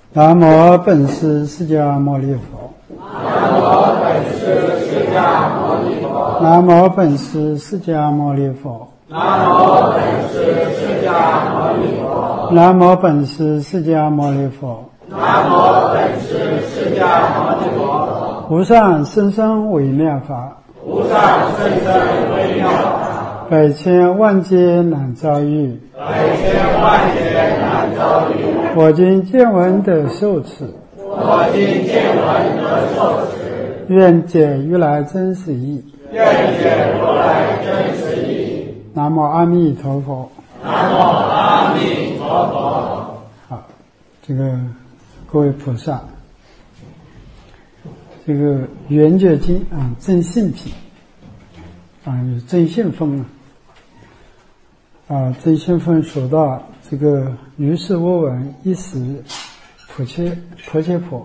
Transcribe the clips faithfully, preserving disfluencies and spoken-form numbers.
南无本师释迦牟尼佛。 南无本师释迦牟尼佛。 南无本师释迦牟尼佛。 南无本师释迦牟尼佛。 南无本师释迦牟尼佛。 南无本师释迦牟尼佛。 无上甚深微妙法， 无上甚深微妙法， 百千万劫难遭遇， 百千万劫难遭遇。 我今见闻得受持， 我今见闻得受持， 愿解如来真实义。 愿解如来真实义。 南无阿弥陀佛。 南无阿弥陀佛。 好，这个各位菩萨，这个圆觉经啊，正信品啊，有正信分啊，啊，正信分说到这个如是我闻一时婆切婆切婆，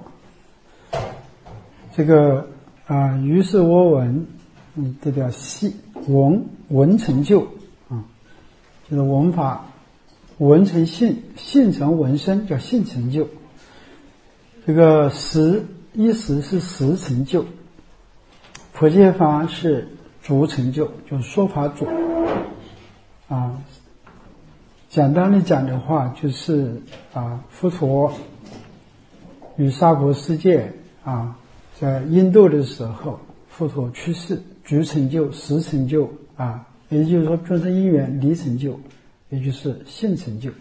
这个啊，如是我闻，嗯，这叫信闻闻成就啊，就是闻法闻成信，信成闻身，叫信成就。这个实一时是实成就，婆切法是主成就，就是说法主啊。简单的讲的话，就是啊，佛陀与娑婆世界啊，在印度的时候，佛陀去世，主成就、实成就啊，也就是说，众生因缘离成就，也就是信成就。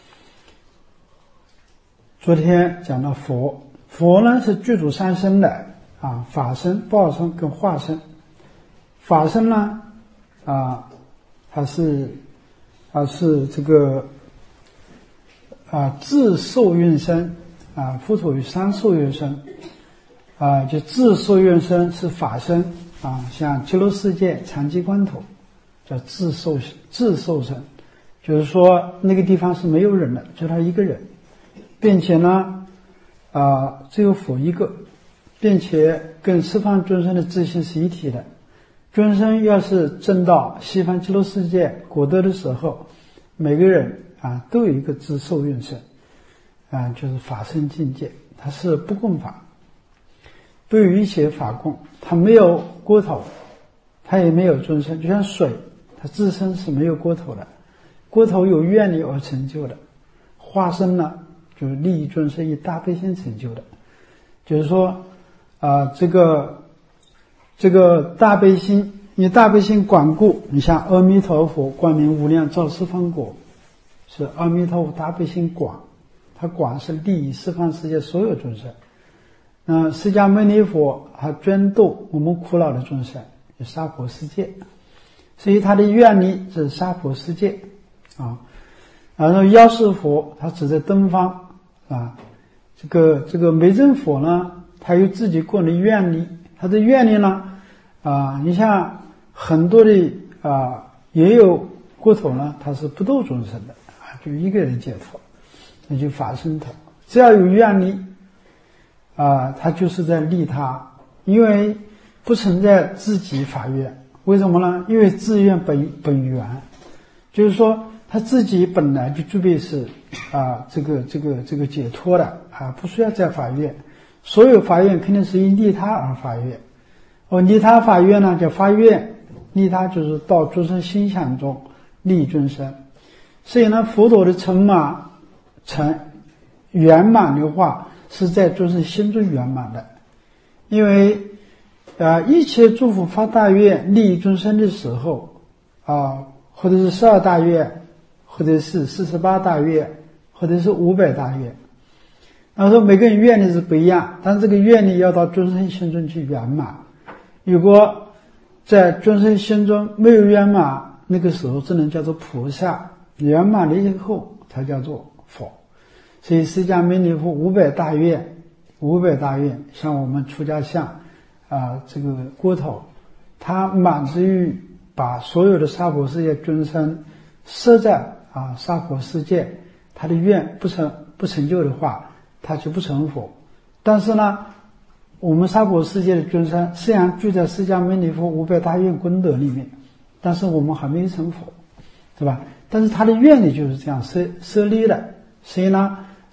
昨天讲到佛，佛呢是具足三身的啊，法身、报身跟化身。法身呢啊，它是啊是这个啊自受愿身啊，佛陀有三受愿身啊，就自受愿身是法身啊，像极乐世界禅机关头叫自受自受身，就是说那个地方是没有人的，就他一个人。并且呢，啊，只有佛一个，并且跟十方众生的自性是一体的。众生要是证到西方极乐世界果德的时候，每个人啊都有一个自受愿身，啊，就是法身境界，它是不共法，不有一切法共，它没有锅头，它也没有众生，就像水，它自身是没有锅头的，锅头有愿力而成就的，化身呢，就是利益众生以大悲心成就的，就是说啊、呃，这个这个大悲心，以大悲心广固，你像阿弥陀佛光明无量照十方国，是阿弥陀佛大悲心广，它广是利益十方世界所有众生。那释迦牟尼佛还专度我们苦恼的众生，有娑婆世界，所以他的愿力是娑婆世界啊。然后药师佛他指在东方啊，这个这个梅真佛呢，他有自己个人的愿力，他的愿力呢啊，你像很多的啊也有过头呢，他是不度众生的啊，就一个人解脱，那就法身头，只要有愿力啊，他就是在利他，因为不存在自己法愿，为什么呢？因为自愿本本源，就是说他自己本来就具备是啊这个这个这个解脱的啊，不需要再法愿，所有法愿肯定是因利他而发愿。哦，利他法愿呢叫发愿，利他就是到众生心想中利众生。所以呢，佛陀的成满成圆满的话，是在众生心中圆满的。因为啊，一切诸佛发大愿利益众生的时候啊，或者是十二大愿，或者是四十八大愿，或者是五百大愿。然后说每个人愿力是不一样，但这个愿力要到众生心中去圆满。如果在众生心中没有圆满，那个时候只能叫做菩萨，圆满了以后才叫做佛。所以释迦牟尼佛五百大愿，五百大愿，像我们出家相啊，这个锅头，它满足于把所有的娑婆世界众生设在啊娑婆世界，他的愿不成不成就的话，他就不成佛。但是呢，我们娑婆世界的众生虽然聚在释迦牟尼佛五百大愿功德里面，但是我们还没有成佛，对吧？但是他的愿力就是这样设设立的，所以呢，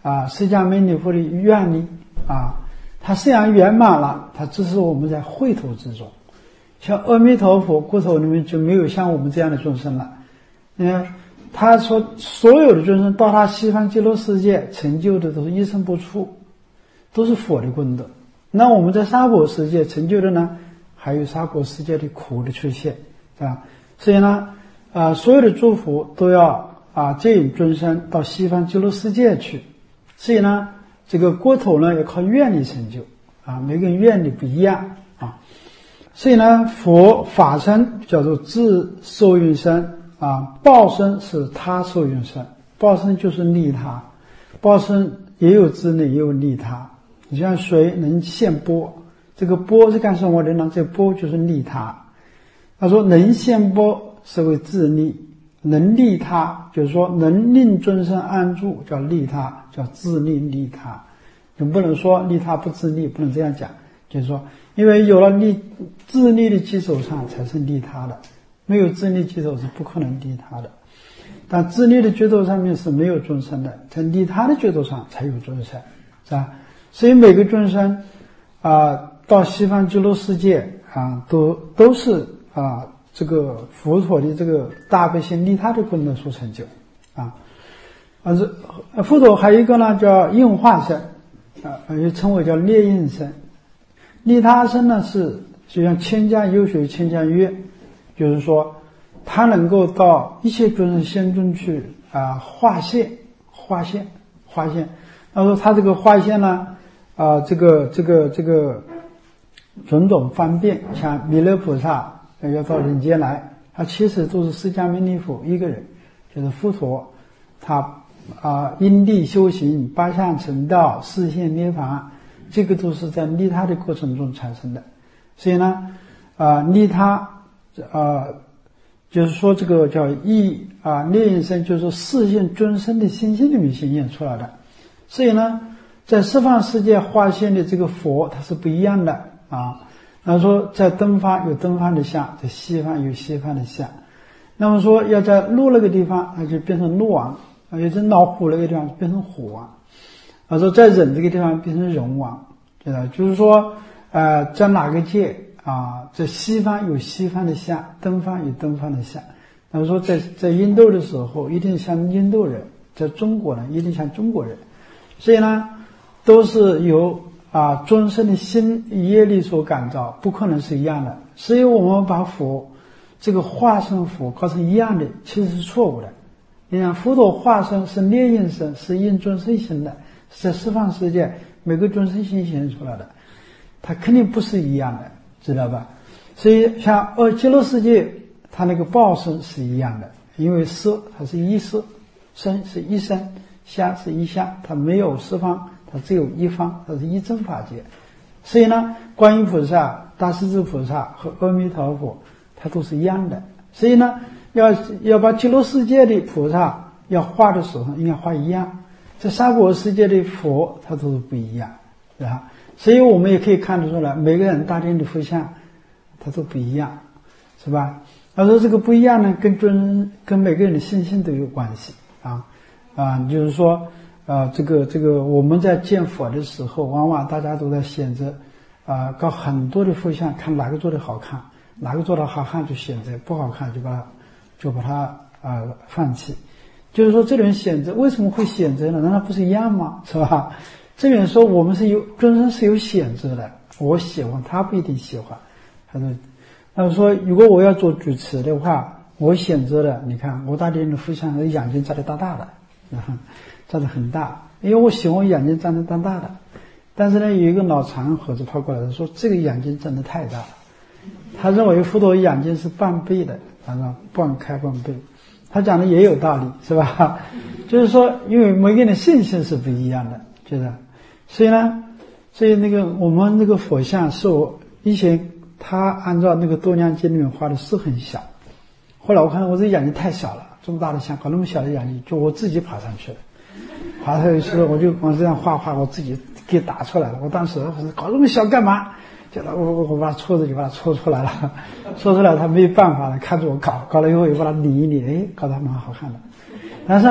啊释迦牟尼佛的愿力啊，它虽然圆满了，它只是我们在秽土之中。像阿弥陀佛国土里面就没有像我们这样的众生了。你看他说所有的众生到他西方极乐世界成就的都是一生不出，都是佛的功德。那我们在娑婆世界成就的呢，还有娑婆世界的苦的出现啊。所以呢啊、呃，所有的诸佛都要啊接引众生到西方极乐世界去。所以呢这个国土呢要靠愿力成就啊，每个人愿力不一样啊。所以呢佛法身叫做自受用身啊，报身是他受用身，报身就是利他，报身也有自利也有利他。你像水能现波，这个波是干什么的呢？这个波就是利他。他说能现波是为自利，能利他就是说能令众生安住叫利他，叫自利利他。你不能说利他不自利，不能这样讲，就是说因为有了利自利的基础上才是利他的，没有自利基础是不可能利他的。但自利的觉度上面是没有众生的，在利他的觉度上才有众生，是吧？所以每个众生啊、呃，到西方极乐世界啊，都都是啊这个佛陀的这个大悲心利他的功德所成就啊。而是佛陀还有一个呢叫应化身啊，也称为叫列应身。利他身呢是就像千家有水千家月，就是说他能够到一切众生心中去啊化现化现化现。他说他这个化现呢啊这个这个这个种种方便，像弥勒菩萨要到人间来，他其实都是释迦牟尼佛一个人，就是佛陀，他啊因地修行八相成道示现涅槃，这个都是在利他的过程中产生的。所以呢啊利他啊就是说这个叫意啊列应身，就是示现众生的心性里面显现出来的。所以呢在十方世界化现的这个佛它是不一样的啊。那说在东方有东方的相，在西方有西方的相。那么说要在鹿那个地方，那就变成鹿王；要在老虎那个地方变成虎王。啊，说在人这个地方变成人王，对吧？就是说，呃，在哪个界啊，在西方有西方的相，东方有东方的相。那么说在在印度的时候，一定像印度人；在中国呢，一定像中国人。所以呢，都是由啊众生的心业力所感召，不可能是一样的。所以我们把佛这个化身佛搞成一样的，其实是错误的。你看佛陀化身是列应身，是应众生心的，是在十方世界每个众生心显现出来的，它肯定不是一样的，知道吧？所以像呃极乐世界，它那个报身是一样的，因为色它是一色，身是一身，相是一相，它没有十方，它只有一方，它是一真法界。所以呢，观音菩萨、大势至菩萨和阿弥陀佛，它都是一样的。所以呢，要要把极乐世界的菩萨要画的时候，应该画一样。在娑婆世界的佛，它都是不一样，是吧？所以我们也可以看得出来，每个人大殿的佛像，它都不一样，是吧？而说这个不一样呢，跟尊跟每个人的心性都有关系啊啊，就是说。啊，这个这个，我们在见佛的时候，往往大家都在选择，啊，搞很多的佛像，看哪个做的好看，哪个做的好看就选择，不好看就把它就把它啊放弃。就是说，这种选择为什么会选择呢？难道不是一样吗？是吧？这边说我们是有众生是有选择的，我喜欢，他不一定喜欢。他说，他说如果我要做主持的话，我选择的，你看我大殿的佛像，眼睛长得大大的，啊。长得很大，因为我喜欢眼睛长得大大的。但是呢，有一个脑残盒子跑过来说，这个眼睛真的太大了。他认为佛陀眼睛是半闭的，反正半开半闭。他讲的也有道理，是吧？就是说，因为每个人的性性是不一样的，觉得，所以呢，所以那个我们那个佛像是我以前他按照那个多量经里面画的是很小，后来我看我这眼睛太小了，这么大的像搞那么小的眼睛，就我自己爬上去了。爬上去我就往这样画画，我自己给打出来了。我当时我说搞那么小干嘛？就我我我把它戳着就把它戳出来了，戳出来他没有办法了，看着我搞，搞了以后又把它理一理，哎，搞得还蛮好看的。但是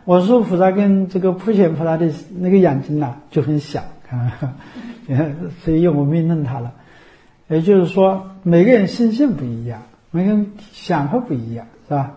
我说菩萨跟这个普贤菩萨的那个眼睛呢就很小，看，所以我命令他了。也就是说，每个人心性不一样，每个人想法不一样，是吧？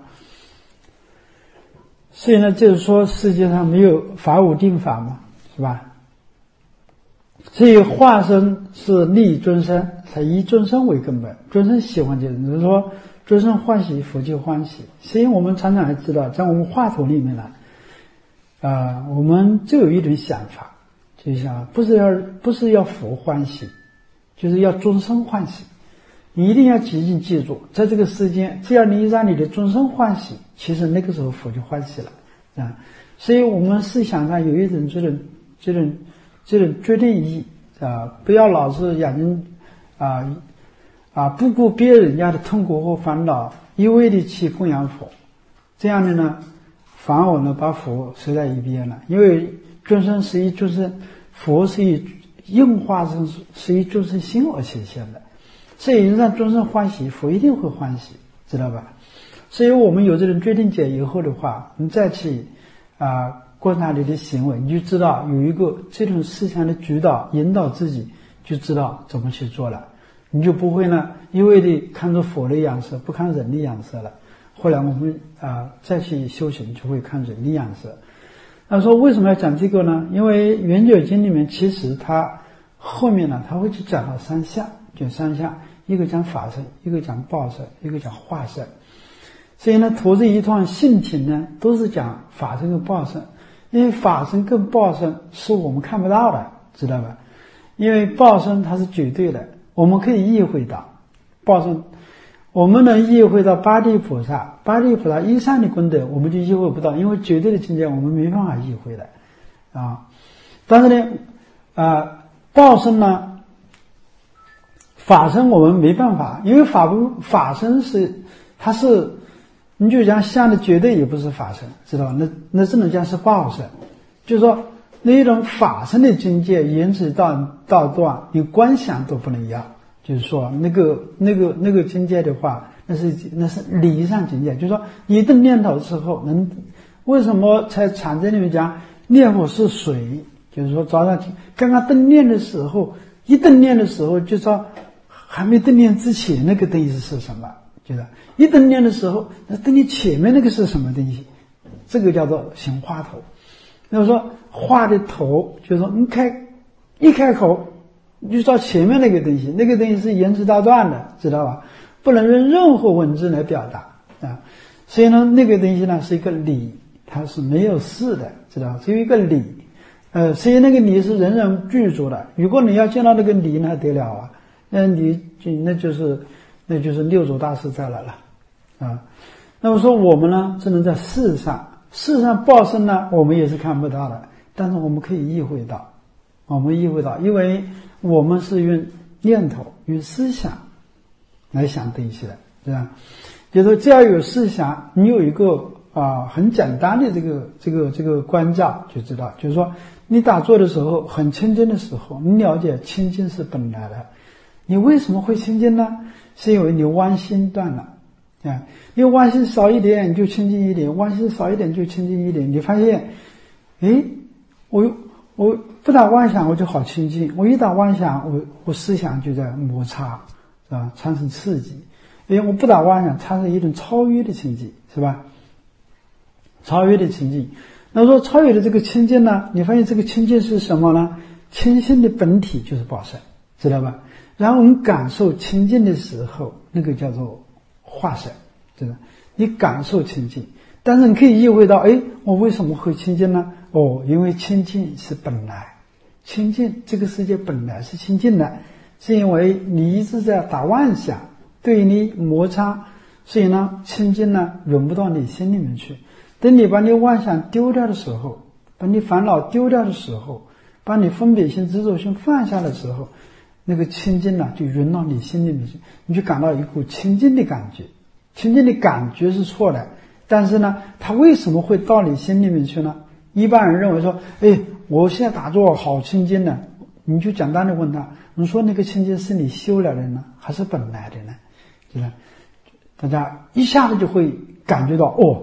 所以呢，就是说世界上没有法无定法嘛，是吧？所以化身是利益众生，才以众生为根本，众生喜欢就是，就是说众生欢喜，佛就欢喜。所以我们常常也知道，在我们话头里面呢，啊、呃，我们就有一种想法，就想不是要不是要佛欢喜，就是要众生欢喜。你一定要紧紧记住，在这个世间，只要你让你的众生欢喜，其实那个时候佛就欢喜了啊。所以我们思想上有一种这种这种这种决定意义啊，不要老是眼睛啊啊不顾别人家的痛苦和烦恼，一味的去供养佛，这样的呢，反而呢把佛舍在一边了。因为众生是以众生，佛是以应化身，是以众生心而显现的。所以让众生欢喜，佛一定会欢喜，知道吧？所以我们有这种决定解以后的话，你再去啊、呃、观察你的行为，你就知道有一个这种思想的指导引导自己，就知道怎么去做了。你就不会呢一味的看着佛的样色，不看人的样色了。后来我们啊、呃、再去修行，就会看人的样色。那说为什么要讲这个呢？因为《圆觉经》里面其实它后面呢，它会去讲到三相。就三项，一个讲法身，一个讲报身，一个讲化身。所以呢，图这一段性品呢，都是讲法身跟报身。因为法身跟报身是我们看不到的，知道吧？因为报身它是绝对的，我们可以意会到报身，我们能意会到八地菩萨，八地菩萨以上的功德，我们就意会不到，因为绝对的境界我们没办法意会的啊。但是呢，啊、呃，报身呢？法身我们没办法，因为法不法身是它是，你就讲相的绝对也不是法身，知道吧？那那只能讲是报身，就是说那一种法身的境界，言辞到到断，你观想都不能一样。就是说那个那个那个境界的话，那是那是理上境界，就是说一顿念头之后能，为什么在禅宗里面讲念佛是水？就是说早上刚刚顿念的时候，一顿念的时候就说。还没登念之前那个东西是什么？就是一登念的时候，那登念前面那个是什么东西？这个叫做行化头。那么说化的头，就是说你开一开口，你就知道前面那个东西，那个东西是言辞大断的，知道吧？不能用任何文字来表达啊。所以呢，那个东西呢是一个理，它是没有事的，知道吧？只有一个理。呃，所以那个理是人人具足的。如果你要见到那个理，那得了啊！那你就那就是那就是六祖大师再来了啊。那么说我们呢，只能在事上，事上报身呢，我们也是看不到的，但是我们可以意会到，我们意会到，因为我们是用念头、用思想来想东西的，是吧？就是说，只要有思想，你有一个啊很简单的这个这个这个关照，就知道，就是说，你打坐的时候很清净的时候，你了解清净是本来的。你为什么会清净呢？是因为你妄心断了啊！因为妄心少一点你就清净一点，妄心少一点就清净一点。你发现，诶，我我不打妄想我就好清净，我一打妄想，我我思想就在摩擦，是吧？产生刺激。因为我不打妄想，产生一种超越的清净，是吧？超越的清净。那说超越的这个清净呢，你发现这个清净是什么呢？清净的本体就是报身，知道吧？然后我们感受清净的时候，那个叫做化身，对吧？你感受清净，但是你可以意会到，哎，我为什么会清净呢？哦，因为清净是本来，清净这个世界本来是清净的，是因为你一直在打妄想，对你摩擦，所以呢，清净呢融不到你心里面去。等你把你妄想丢掉的时候，把你烦恼丢掉的时候，把你分别心、执着心放下的时候，那个清净呢，就融到你心里面去，你就感到一股清净的感觉。清净的感觉是错的，但是呢，它为什么会到你心里面去呢？一般人认为说，哎，我现在打坐好清净呢，你就简单的问他，你说那个清净是你修来的呢，还是本来的呢？是吧？大家一下子就会感觉到，哦，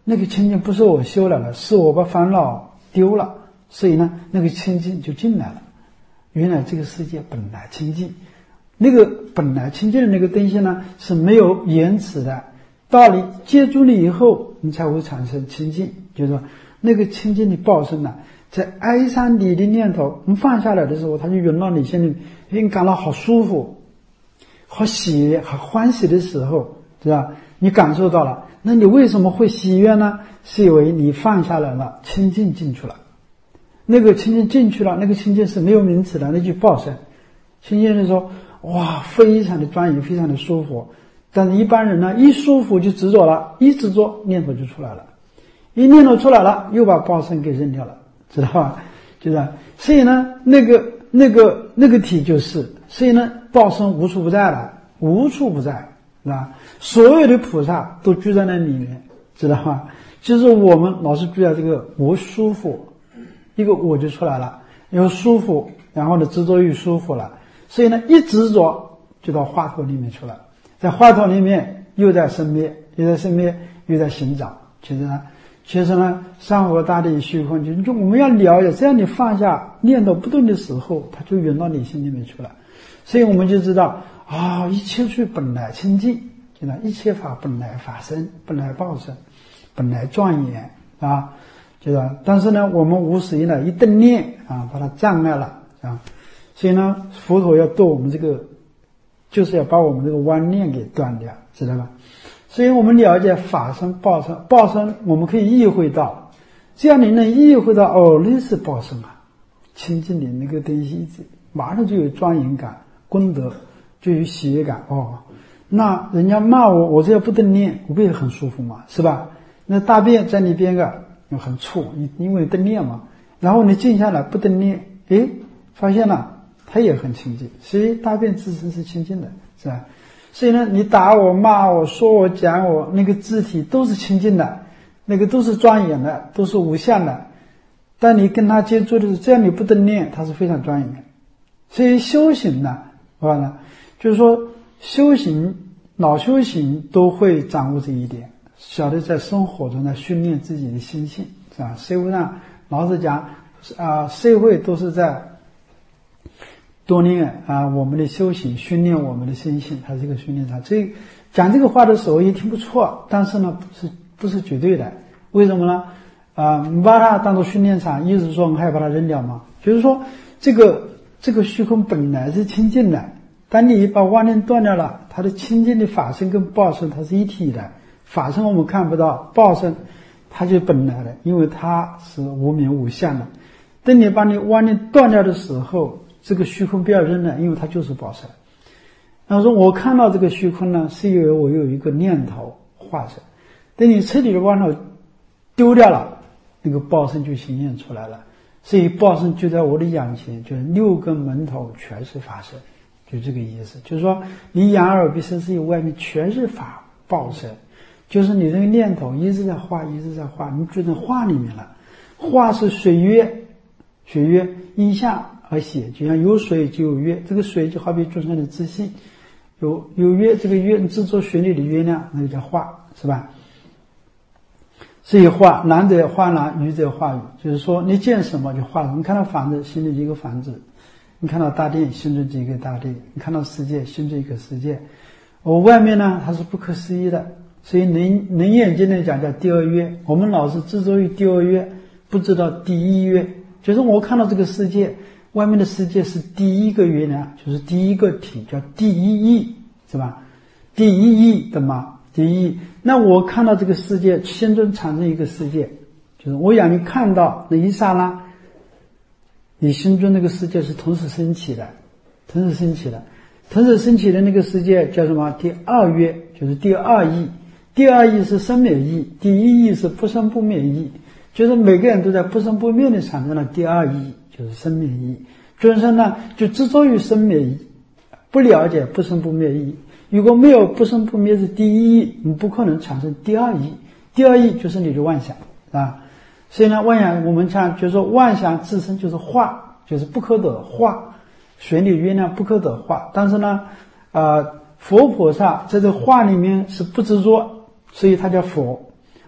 那个清净不是我修来了，是我把烦恼丢了，所以呢，那个清净就进来了。原来这个世界本来清净，那个本来清净的那个东西呢，是没有延迟的，到你接触了以后，你才会产生清净。就是说，那个清净的报身呢，在哀伤你的念头你放下来的时候，它就涌到你心里，你感到好舒服、好喜悦、好欢喜的时候，是吧？你感受到了，那你为什么会喜悦呢？是因为你放下来了，清净进去了。那个清净进去了，那个清净是没有名词的，那就报身。清净的时候，哇，非常的庄严，非常的舒服。但是一般人呢，一舒服就执着了，一执着念头就出来了，一念头出来了，又把报身给扔掉了，知道吧？就是，所以呢，那个那个那个体就是，所以呢，报身无处不在了，无处不在，是吧？所有的菩萨都居在那里面，知道吧？就是我们老是居在这个我舒服，一个我就出来了，又舒服，然后呢执着又舒服了，所以呢一执着就到话头里面去了，在话头里面又在生灭，又在生灭，又在寻找。其实呢，其实呢，山河大地虚空，就就我们要了解，只要你放下念头不动的时候，它就涌到你心里面去了。所以我们就知道啊、哦，一切处本来清净，就那一切法本来法身，本来报身，本来庄严啊。对吧？但是呢，我们无始以来一顿念啊，把它障碍了啊，所以呢，佛陀要度我们这个，就是要把我们这个妄念给断掉，知道吧？所以我们了解法身、报身，报身我们可以意会到，只要你能意会到哦，那是报身啊，清净的那个东西，马上就有庄严感、功德，就有喜悦感哦。那人家骂我，我只要不顿念，我不也很舒服嘛，是吧？那大便在你边个？很触，因为顿念嘛，然后你静下来不顿念，诶，发现了它也很清净，所以大便自身是清净的，是吧？所以呢，你打我、骂我、说我、讲我，那个肢体都是清净的，那个都是庄严的，都是无相的。当你跟他接触的时候，只要你不顿念，它是非常庄严的。所以修行呢，啊呢，就是说修行，老修行都会掌握这一点。晓得在生活中呢训练自己的心性，是吧？社会上老实讲啊，社会都是在锻炼啊我们的修行，训练我们的心性，它是一个训练场。所以讲这个话的时候也挺不错，但是呢不是不是绝对的。为什么呢？啊，你把它当做训练场，意思是说你还要把它扔掉吗？就是说这个这个虚空本来是清净的，当你把妄念断掉了，它的清净的法身跟报身它是一体的。法身我们看不到，报身它就本来的，因为它是无名无相的。等你把你妄念断掉的时候，这个虚空不要扔了，因为它就是报身。然后说我看到这个虚空呢，是因为我有一个念头化身。等你彻底的妄念丢掉了，那个报身就显现出来了。所以报身就在我的眼前，就是六根门头全是法身，就这个意思。就是说你眼耳鼻身意外面全是法报身。就是你这个念头一直在画，一直在画，你就在画里面了。画是水月，水月依相而写，就像有水就有月，这个水就好比众生的自信，有有月，这个月你制作水里的月亮，那就叫画，是吧？所以画，男者画男，女者画女，就是说你见什么就画什么。你看到房子，心里一个房子；你看到大地，心中就一个大地；你看到世界，心中一个世界。我外面呢，它是不可思议的。所以能能眼睛来讲叫第二月，我们老是执着于第二月，不知道第一月。就是我看到这个世界，外面的世界是第一个月亮，就是第一个体，叫第一义，是吧？第一义的嘛，第一义。那我看到这个世界，心中产生一个世界，就是我眼睛看到那一刹那，你心中那个世界是同时升起的，同时升起的，同时升起的那个世界叫什么？第二月，就是第二义。第二义是生灭义，第一义是不生不灭义，就是每个人都在不生不灭的产生了第二义，就是生灭义。众生呢就执着于生灭义，不了解不生不灭义。如果没有不生不灭是第一义，你不可能产生第二义。第二义就是你的妄想啊。所以呢，妄想我们讲就是说妄想自身就是化，就是不可得化，水里月亮不可得化。但是呢，呃，佛菩萨在这化里面是不执着。所以他叫佛，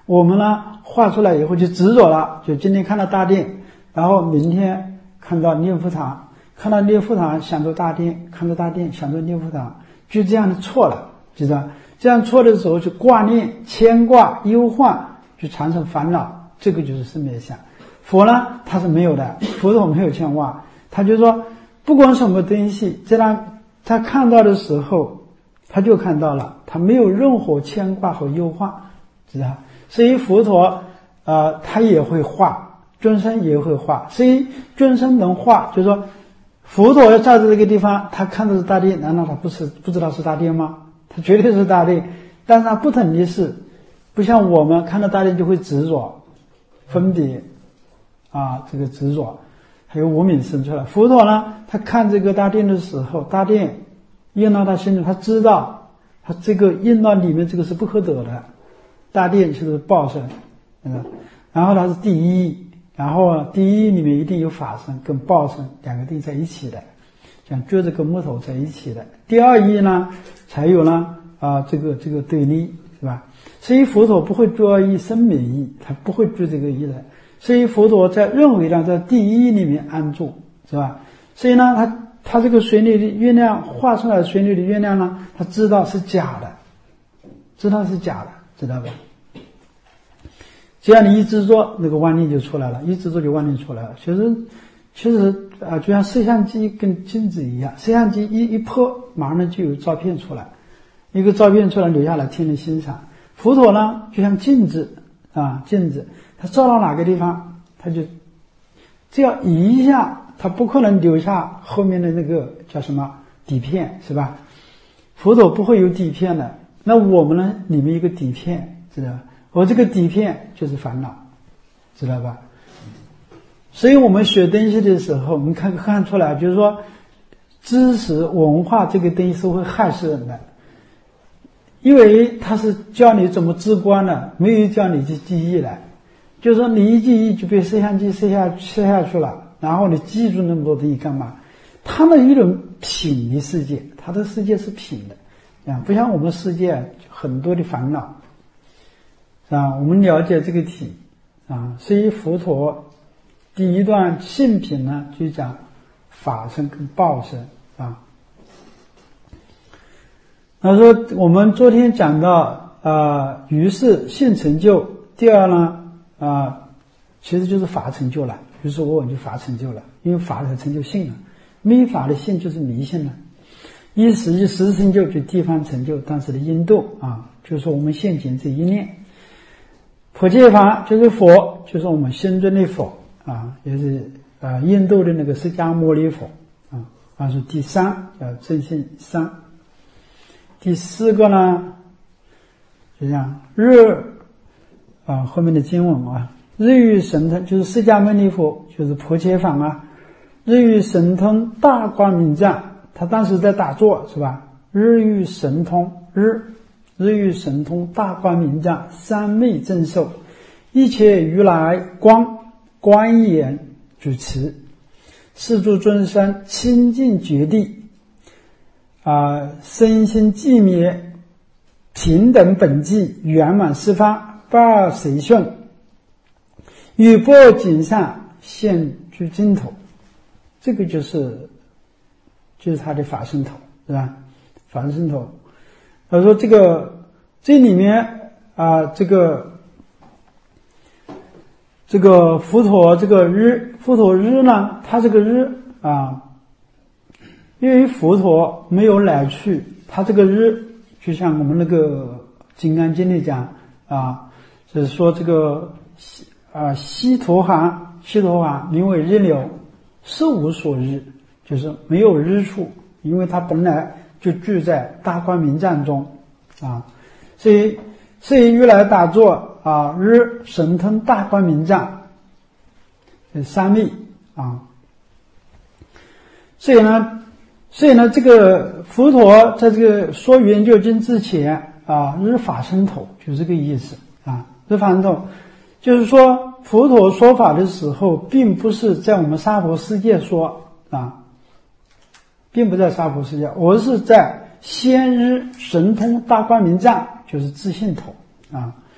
我们呢画出来以后就执着了，就今天看到大殿，然后明天看到念佛堂，看到念佛堂想着大殿，看到大殿想着念佛堂，就这样的错了，知道？这样错的时候就挂念、牵挂、忧患，就产生烦恼，这个就是生灭相。佛呢，他是没有的，佛陀没有牵挂，他就说不管什么东西，这样他看到的时候，他就看到了，他没有任何牵挂和忧患，知道？所以佛陀呃，他也会画，众生也会画，所以众生能画，就是说佛陀要站在这个地方，他看的是大殿，难道他不是不知道是大殿吗？他绝对是大殿，但是他不同的是，不像我们看到大殿就会执着、分别啊，这个执着，还有无明生出来。佛陀呢，他看这个大殿的时候，大殿印到他心里，他知道他这个印到里面这个是不可得的，大殿就是报身，嗯，然后它是第一，然后第一里面一定有法身跟报身两个定在一起的，像撅着跟木头在一起的。第二义呢，才有呢啊这个这个对立，是吧？所以佛陀不会做一生灭义，他不会做这个义的。所以佛陀在认为呢，在第一里面安住，是吧？所以呢，他他这个水里的月亮画出来，水里的月亮呢，他知道是假的，知道是假的，知道吧？只要你一执着，那个妄念就出来了，一执着就妄念出来了。其实，其实啊，就像摄像机跟镜子一样，摄像机一一拍，马上就有照片出来，一个照片出来留下来，听你欣赏。佛陀呢，就像镜子啊，镜子，它照到哪个地方，它就只要移一下，它不可能留下后面的那个叫什么底片，是吧？佛陀不会有底片的，那我们呢，里面一个底片，知道吧？我这个底片就是烦恼，知道吧？所以我们学东西的时候，我们看看出来，就是说知识文化这个东西是会害死人的，因为它是教你怎么治观的，没有教你去记忆的。就是说你一记忆就被摄像机摄下摄下去了，然后你记住那么多东西干嘛？他们一种品的世界，他的世界是品的啊，不像我们世界很多的烦恼。啊，我们了解这个体啊，所以佛陀第一段性品呢，就讲法身跟报身啊。他说我们昨天讲到啊，于是性成就，第二呢啊，其实就是法成就了，于是我就法成就了，因为法才成就性了，没法的性就是迷信了。一时一时成就就地方成就，当时的因度啊，就是说我们现前这一念。普界法就是佛，就是我们心中的佛啊，也是啊印度的那个释迦牟尼佛啊。啊是第三叫正信三。第四个呢，就这样日啊后面的经文啊，日月神通就是释迦牟尼佛，就是普界法啊。日月神通大光明藏，他当时在打坐是吧？日月神通日。日月神通大光明藏，三昧正受，一切如来光观眼主持，世诸众生清净觉地啊，身心寂灭，平等本寂，圆满四方，不二随顺，与波锦上现居尽头。这个就是就是他的法身头，是吧？法身头。他说这个这里面啊，这个这个佛陀这个日佛陀日呢，他这个日啊，因为佛陀没有来去，他这个日就像我们那个金刚经里讲啊，就是说这个啊西陀行西陀行名为日流，是无所日，就是没有日处，因为他本来就住在大光明藏中啊，所以所以如来打坐啊，日神通大光明藏，三昧啊，所以呢，所以呢，这个佛陀在这个说圆觉经之前啊，日法身头就是这个意思啊，日法身头就是说佛陀说法的时候，并不是在我们娑婆世界说啊。并不在娑婆世界，而是在先日神通大光明藏，就是自性头啊。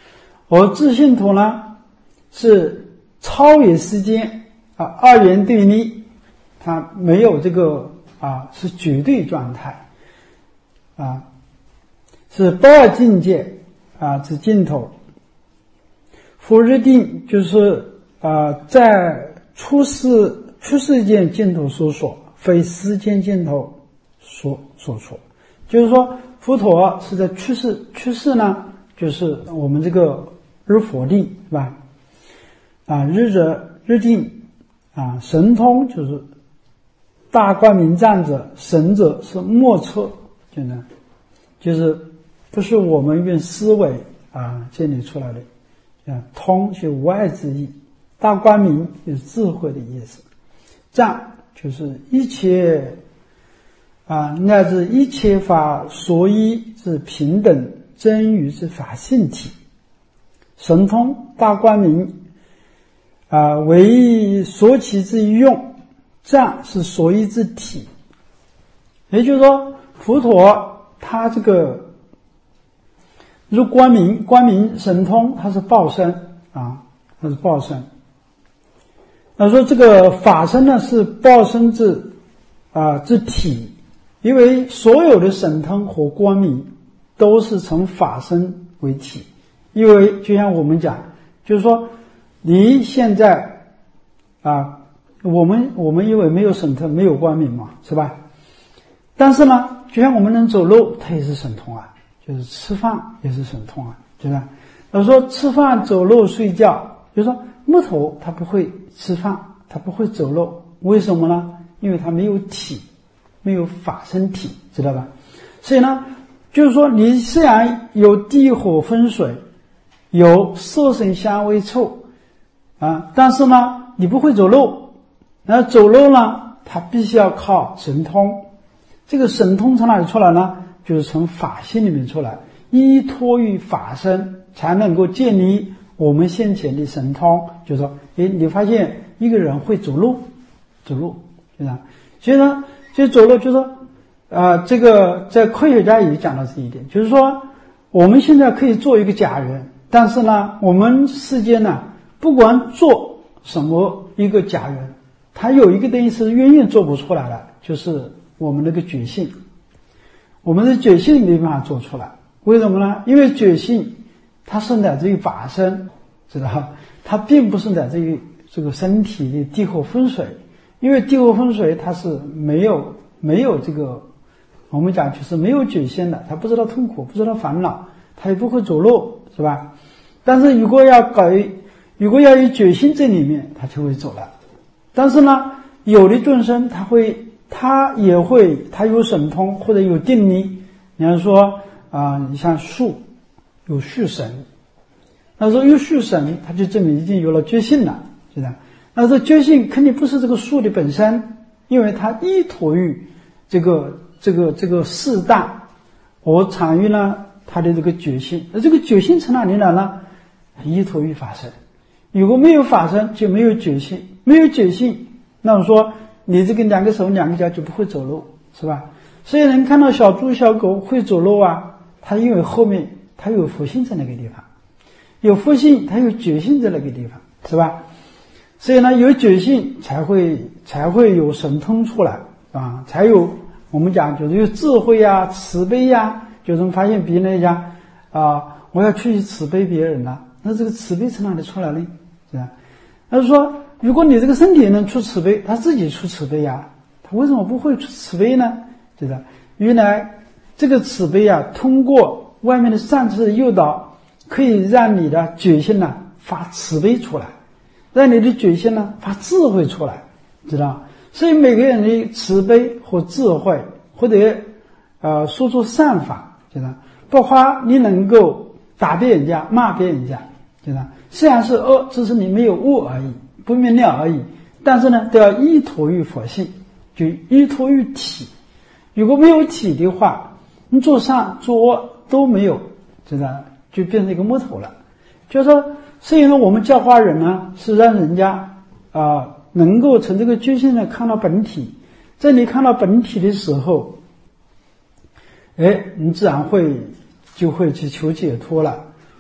而自性土呢是超越世间啊，二元对立，它没有这个啊，是绝对状态啊，是不二境界啊之尽头。佛日定就是啊，在出世出世间净土所说，非世间净土所所说，就是说佛陀是在出世，出世呢就是我们这个日佛定是吧？啊，日者日定啊，神通就是大光明藏者，神者是莫测，就呢，就是不是我们用思维啊建立出来的。啊，通是无碍之意，大光明就是智慧的意思，藏就是一切啊，乃至一切法所依之平等真如之法性体，神通大光明啊，为所起之用，藏是所依之体。也就是说，佛陀他这个如光明，光明神通，它是报身啊，它是报身。那说这个法身呢是报身之啊之体，因为所有的神通和光明都是从法身为体。因为就像我们讲，就是说你现在啊，我们我们因为没有神通，没有光明嘛，是吧？但是呢，就像我们能走路，它也是神通啊。就是吃饭也是神通啊，对吧？他说吃饭、走路、睡觉，就是说木头它不会吃饭，它不会走路，为什么呢？因为它没有体，没有法身体，知道吧？所以呢，就是说你虽然有地火风水，有色声香味触啊，但是呢，你不会走路，那走路呢，它必须要靠神通。这个神通从哪里出来呢？就是从法性里面出来，依托于法身才能够建立我们先前的神通。就是说，诶，你发现一个人会走路，走路，对吧？所以呢，就走路就是说，啊、呃，这个在科学家也讲到这一点，就是说，我们现在可以做一个假人，但是呢，我们世间呢，不管做什么一个假人，它有一个东西是远远做不出来的，就是我们那个觉性。我们的觉性没办法做出来，为什么呢？因为觉性它是乃至于法身，知道？它并不是乃至于这个身体的地火风水，因为地火风水它是没有没有这个，我们讲就是没有觉性的，它不知道痛苦，不知道烦恼，它也不会走路，是吧？但是如果要搞，如果要有觉性在里面，它就会走了。但是呢，有的众生他会。他也会，他有神通或者有定力。你要说啊、呃，你像树有续神，那说有续神，他就证明已经有了觉性了，是吧？那这觉性肯定不是这个树的本身，因为它依托于这个这个这个四大，而产于呢它的这个觉性。那这个觉性从哪里来呢？依托于法身。如果没有法身，就没有觉性，没有觉性，那我说。你这个两个手两个脚就不会走路，是吧？所以人看到小猪小狗会走路啊，它因为后面它有佛性在那个地方，有佛性它有觉性在那个地方，是吧？所以呢，有觉性才会才会有神通出来啊，才有我们讲就是有智慧啊、慈悲呀、啊，就是发现别人讲啊，我要去慈悲别人了、啊，那这个慈悲从哪里出来呢？是吧？他说。如果你这个身体能出慈悲，他自己出慈悲呀，他为什么不会出慈悲呢？对吧？原来这个慈悲啊，通过外面的善知识诱导，可以让你的觉性呢发慈悲出来，让你的觉性呢发智慧出来，知道？所以每个人的慈悲和智慧，或者呃说出善法，知道？不花你能够打别人家、骂别人家，知道？虽然是恶，只是你没有悟而已。不明了而已，但是呢，都要依托于佛性，就依托于体。如果没有体的话，你做善做恶都没有，知道？就变成一个木头了。就是说，所以呢，我们教化人呢，是让人家啊、呃、能够从这个觉性呢看到本体。在你看到本体的时候，哎，你自然会就会去求解脱了。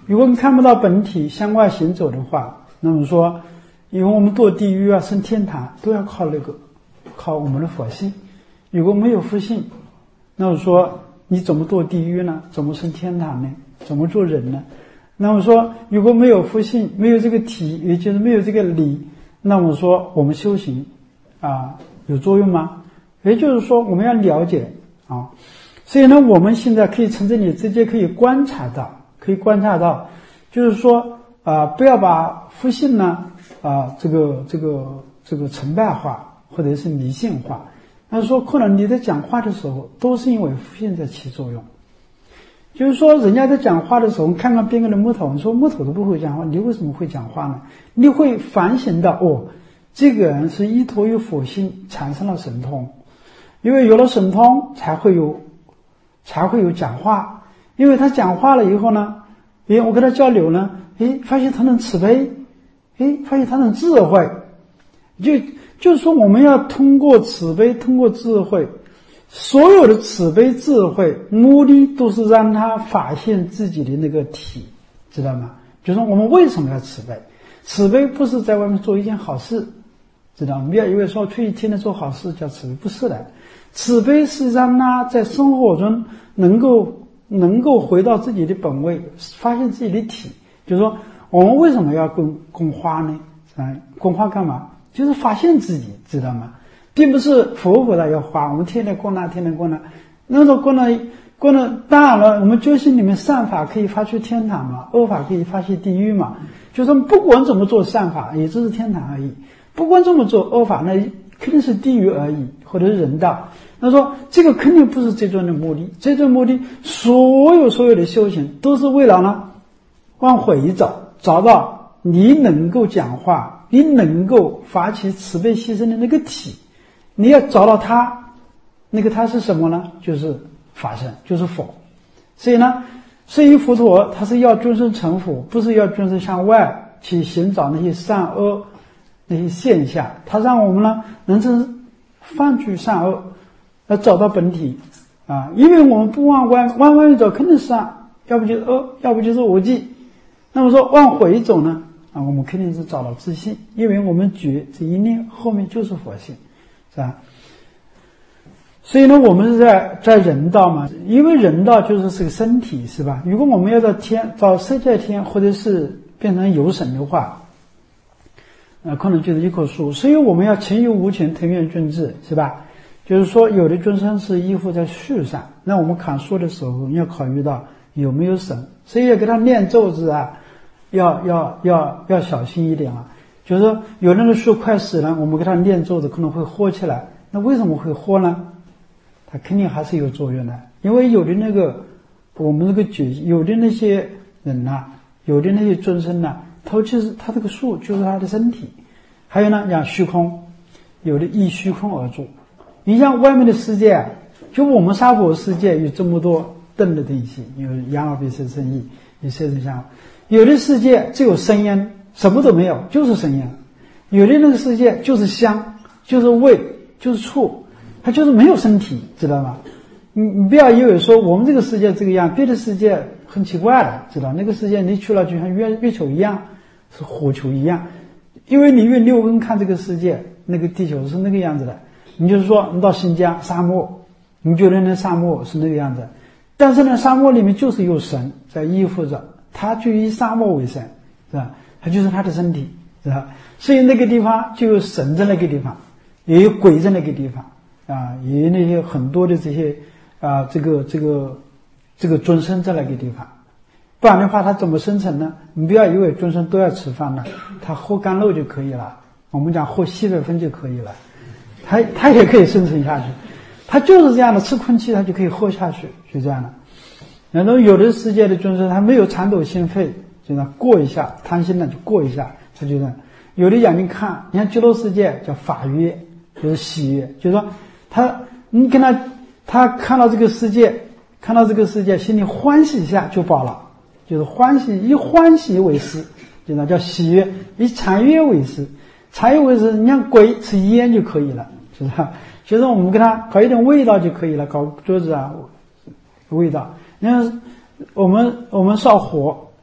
如果你看不到本体向外行走的话，那么说因为我们堕地狱啊升天堂都要靠那个靠我们的佛性。如果没有佛性，那么说你怎么堕地狱呢？怎么升天堂呢？怎么做人呢？那么说如果没有佛性，没有这个体，也就是没有这个理，那么说我们修行啊有作用吗？也就是说我们要了解啊，所以呢我们现在可以从这里直接可以观察到可以观察到就是说啊不要把佛性呢啊这个这个这个成败化或者是迷信化。他说可能你在讲话的时候都是因为佛性在起作用，就是说人家在讲话的时候，你看看边个的木头，你说木头都不会讲话，你为什么会讲话呢？你会反省到哦，这个人是依托于佛性产生了神通，因为有了神通才会有才会有讲话，因为他讲话了以后呢，诶我跟他交流呢，诶发现他能慈悲，诶发现他能智慧，就就是说我们要通过慈悲通过智慧，所有的慈悲智慧目的都是让他发现自己的那个体，知道吗？就是说我们为什么要慈悲？慈悲不是在外面做一件好事，知道吗？不要以为说出去天天做好事叫慈悲，不是的。慈悲是让他在生活中能够能够回到自己的本位，发现自己的体。就是说我们为什么要供供花呢？啊，供花干嘛？就是发现自己，知道吗？并不是佛菩萨要花，我们天天供那天天供那，那时候供那供那，当然了，我们究竟里面善法可以发去天堂嘛，恶法可以发去地狱嘛。就是说不管怎么做善法，也只是天堂而已；不管怎么做恶法，那肯定是地狱而已，或者是人道。他说这个肯定不是最终的目的，最终目的所有所有的修行都是为了呢往回走，找到你能够讲话，你能够发起慈悲牺牲的那个体。你要找到他，那个他是什么呢？就是法身，就是佛。所以呢，所以佛陀他是要众生成佛，不是要众生向外去寻找那些善恶那些现象，他让我们呢能从放去善恶，要找到本体啊！因为我们不往外往外走，肯定是善，要不就是恶，要不就是无记。那么说往回走呢，啊，我们肯定是找到自信，因为我们觉这一念后面就是佛性。是吧？所以呢，我们是在在人道嘛，因为人道就是是个身体，是吧？如果我们要到天，到色界天，或者是变成有神的话，呃，可能就是一棵树。所以我们要情有无情，藤原俊治，是吧？就是说，有的众生是依附在树上，那我们砍树的时候，要考虑到有没有神，所以要给他念咒子啊，要要要要小心一点啊。就是说有那个树快死了，我们给他念咒子可能会活起来，那为什么会活呢？它肯定还是有作用的，因为有的那个我们那个觉，有的那些人呐、啊，有的那些众生呐、啊，他其实他这个树就是他的身体。还有呢，讲虚空，有的依虚空而住。你像外面的世界啊，就我们娑婆世界有这么多灯的东西，有眼耳鼻舌身意，有色声香，有的世界只有声音。什么都没有，就是声音。有的那个世界就是香，就是味，就是触，它就是没有身体，知道吗？你你不要以为说我们这个世界这个样，别的世界很奇怪的，知道？那个世界你去了就像月月球一样，是火球一样，因为你用六根看这个世界，那个地球是那个样子的。你就是说你到新疆沙漠，你觉得那沙漠是那个样子，但是呢，沙漠里面就是有神在依附着，他就以沙漠为神，是吧？它就是他的身体，是吧？所以那个地方就有神在那个地方，也有鬼在那个地方啊，也有那些很多的这些啊，这个这个这个众生在那个地方。不然的话，它怎么生成呢？你不要以为众生都要吃饭了，他喝干肉就可以了，我们讲喝西北风就可以了，他他也可以生存下去，他就是这样的，吃空气他就可以喝下去，就这样的。然后有的世界的众生他没有颤抖心肺。就那过一下，贪心呢就过一下，他就这有的眼睛看，你看极乐世界叫法悦，就是喜悦，就是说他你跟他他看到这个世界，看到这个世界，心里欢喜一下就饱了，就是欢喜以欢喜为食，就那叫喜悦，以禅悦为食，禅悦为食，你看鬼吃烟就可以了，是吧？就是我们给他搞一点味道就可以了，搞桌子啊味道。你看我们我们烧火。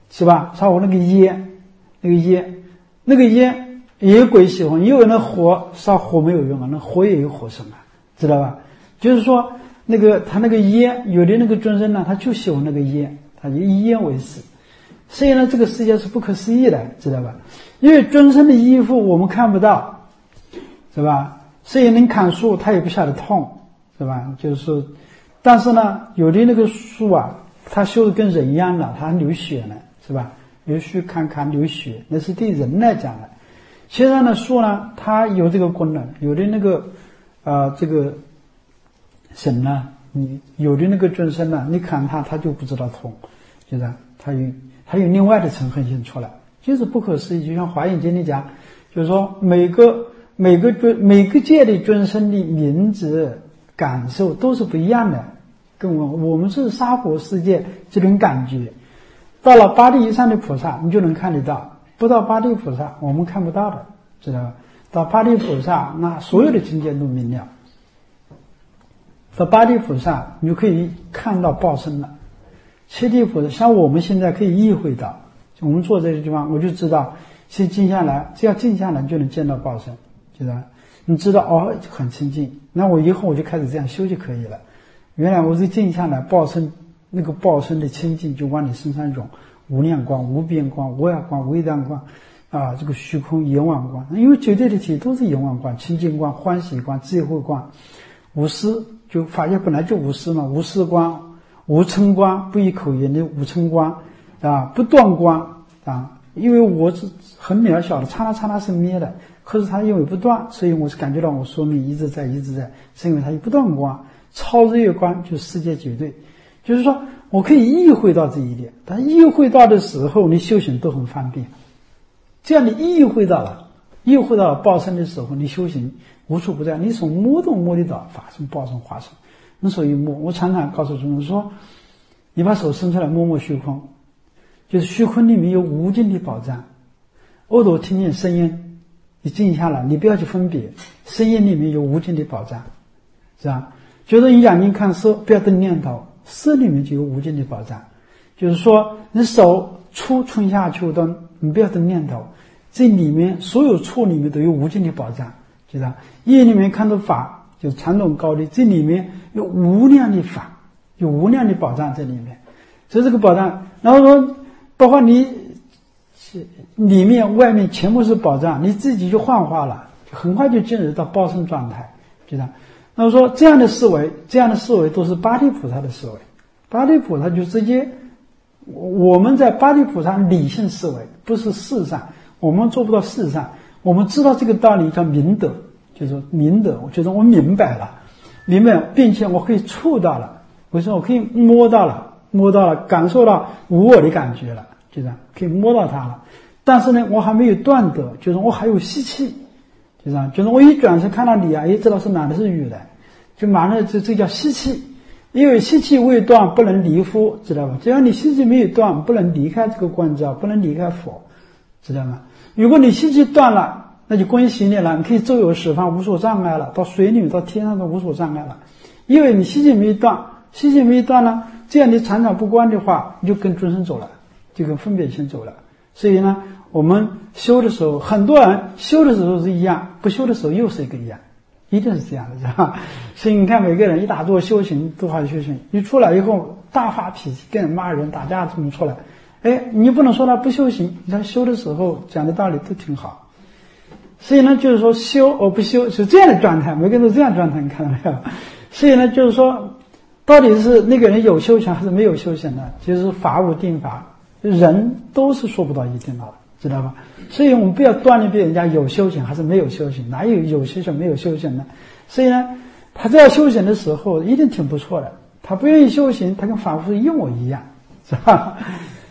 是吧？烧火那个烟，那个烟，那个烟也有鬼喜欢，因为那火烧火没有用啊，那火也有火生啊，知道吧？就是说那个他那个烟，有的那个众生呢，他就喜欢那个烟，他就以烟为食。所以呢，这个世界是不可思议的，知道吧？因为众生的衣服我们看不到，是吧？所以能砍树，他也不晓得痛，是吧？就是说，但是呢，有的那个树啊，它修的跟人一样的，它还流血呢，是吧？流血砍砍流血，那是对人来讲的。现在的树呢，它有这个功能，有的那个呃这个神呢，你有的那个众生呢，你砍它，它就不知道痛，就是它有它有另外的成分性出来，就是不可思议。就像《华严经》里讲，就是说每个每个尊每个界的众生的名字感受都是不一样的，跟我我们是娑婆世界这种感觉，到了八地以上的菩萨你就能看得到，不到八地菩萨我们看不到的，知道吧？到八地菩萨那所有的境界都明了，到八地菩萨你就可以看到报身了。七地菩萨像我们现在可以意会到，我们坐这个地方我就知道，先静下来，只要静下来就能见到报身，知道吧？你知道哦很清净，那我以后我就开始这样修就可以了。原来我是静下来，报身那个报身的清净就往你身上涌，无量光、无边光、无碍光、微淡光啊，这个虚空阎王光，因为绝对的体都是阎王光、清净光、欢喜光、智慧光，无私就法界本来就无私嘛，无私光、无称光，不以口言的无称光啊，不断光啊，因为我是很渺小的，刹那刹那是灭的，可是它因为不断，所以我是感觉到我说明一直在一直在，是因为它有不断光，超日月光就是世界绝对，就是说我可以意会到这一点，但意会到的时候你修行都很方便，这样你意会到了，意会到了报身的时候，你修行无处不在，你所摸都摸得到法身、报身、化身，你所以摸。我常常告诉众生说，你把手伸出来摸摸虚空，就是虚空里面有无尽的宝藏。耳朵听见声音，你静下来，你不要去分别，声音里面有无尽的宝藏，是吧？就是你眼睛看色，不要动念头，色里面就有无尽的宝藏。就是说你手触春夏秋冬，你不要动念头，这里面所有触里面都有无尽的宝藏，知道？业里面看到法，就传统高低，这里面有无量的法，有无量的宝藏在里面。所以这个宝藏，然后说包括你里面外面全部是宝藏，你自己就幻化了，很快就进入到报身状态，知道？那么说这样的思维，这样的思维都是八地菩萨的思维，八地菩萨就直接，我们在八地菩萨理性思维，不是事上，我们做不到事上，我们知道这个道理叫明德，就是明德，就是我明白了，明白，并且我可以触到了，我说我可以摸到了，摸到了，感受到无我的感觉了，就这样可以摸到它了。但是呢，我还没有断得，就是我还有吸气，就这样，就是我一转身看到你啊，也知道是男的是女的，就马上这这叫吸气，因为吸气未断不能离夫，知道吧？只要你吸气没有断，不能离开这个观照，不能离开佛，知道吗？如果你吸气断了，那就恭喜你了，你可以周游十方无所障碍了，到水里面到天上都无所障碍了，因为你吸气没断，吸气没断呢，这样你常常不观的话，你就跟众生走了，就跟分别心走了。所以呢，我们修的时候，很多人修的时候是一样，不修的时候又是一个一样，一定是这样的，是吧？所以你看每个人一打坐修行，都好修行，一出来以后大发脾气，跟人骂人打架这么出来，哎，你不能说他不修行，他修的时候讲的道理都挺好。所以呢，就是说修而不修是这样的状态，每个人都这样的状态，你看到没有？所以呢，就是说到底是那个人有修行还是没有修行呢？就是法无定法，人都是说不到一定的，知道吧？所以我们不要断定别人家有修行还是没有修行，哪有有修行没有修行呢？所以呢，他在修行的时候一定挺不错的，他不愿意修行，他跟凡夫一模一样，是吧？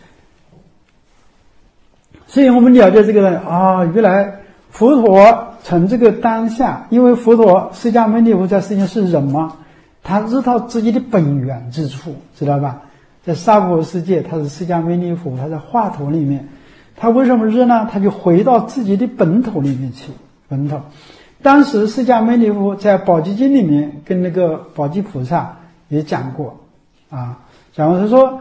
所以我们了解这个人啊，原来佛陀从这个当下，因为佛陀释迦牟尼佛在世间是人嘛，他知道自己的本源之处，知道吧？在娑婆世界，他是释迦牟尼佛，他在话头里面，他为什么日呢？他就回到自己的本头里面去，本头。当时释迦牟尼佛在宝积经里面跟那个宝积菩萨也讲过啊，讲过他说，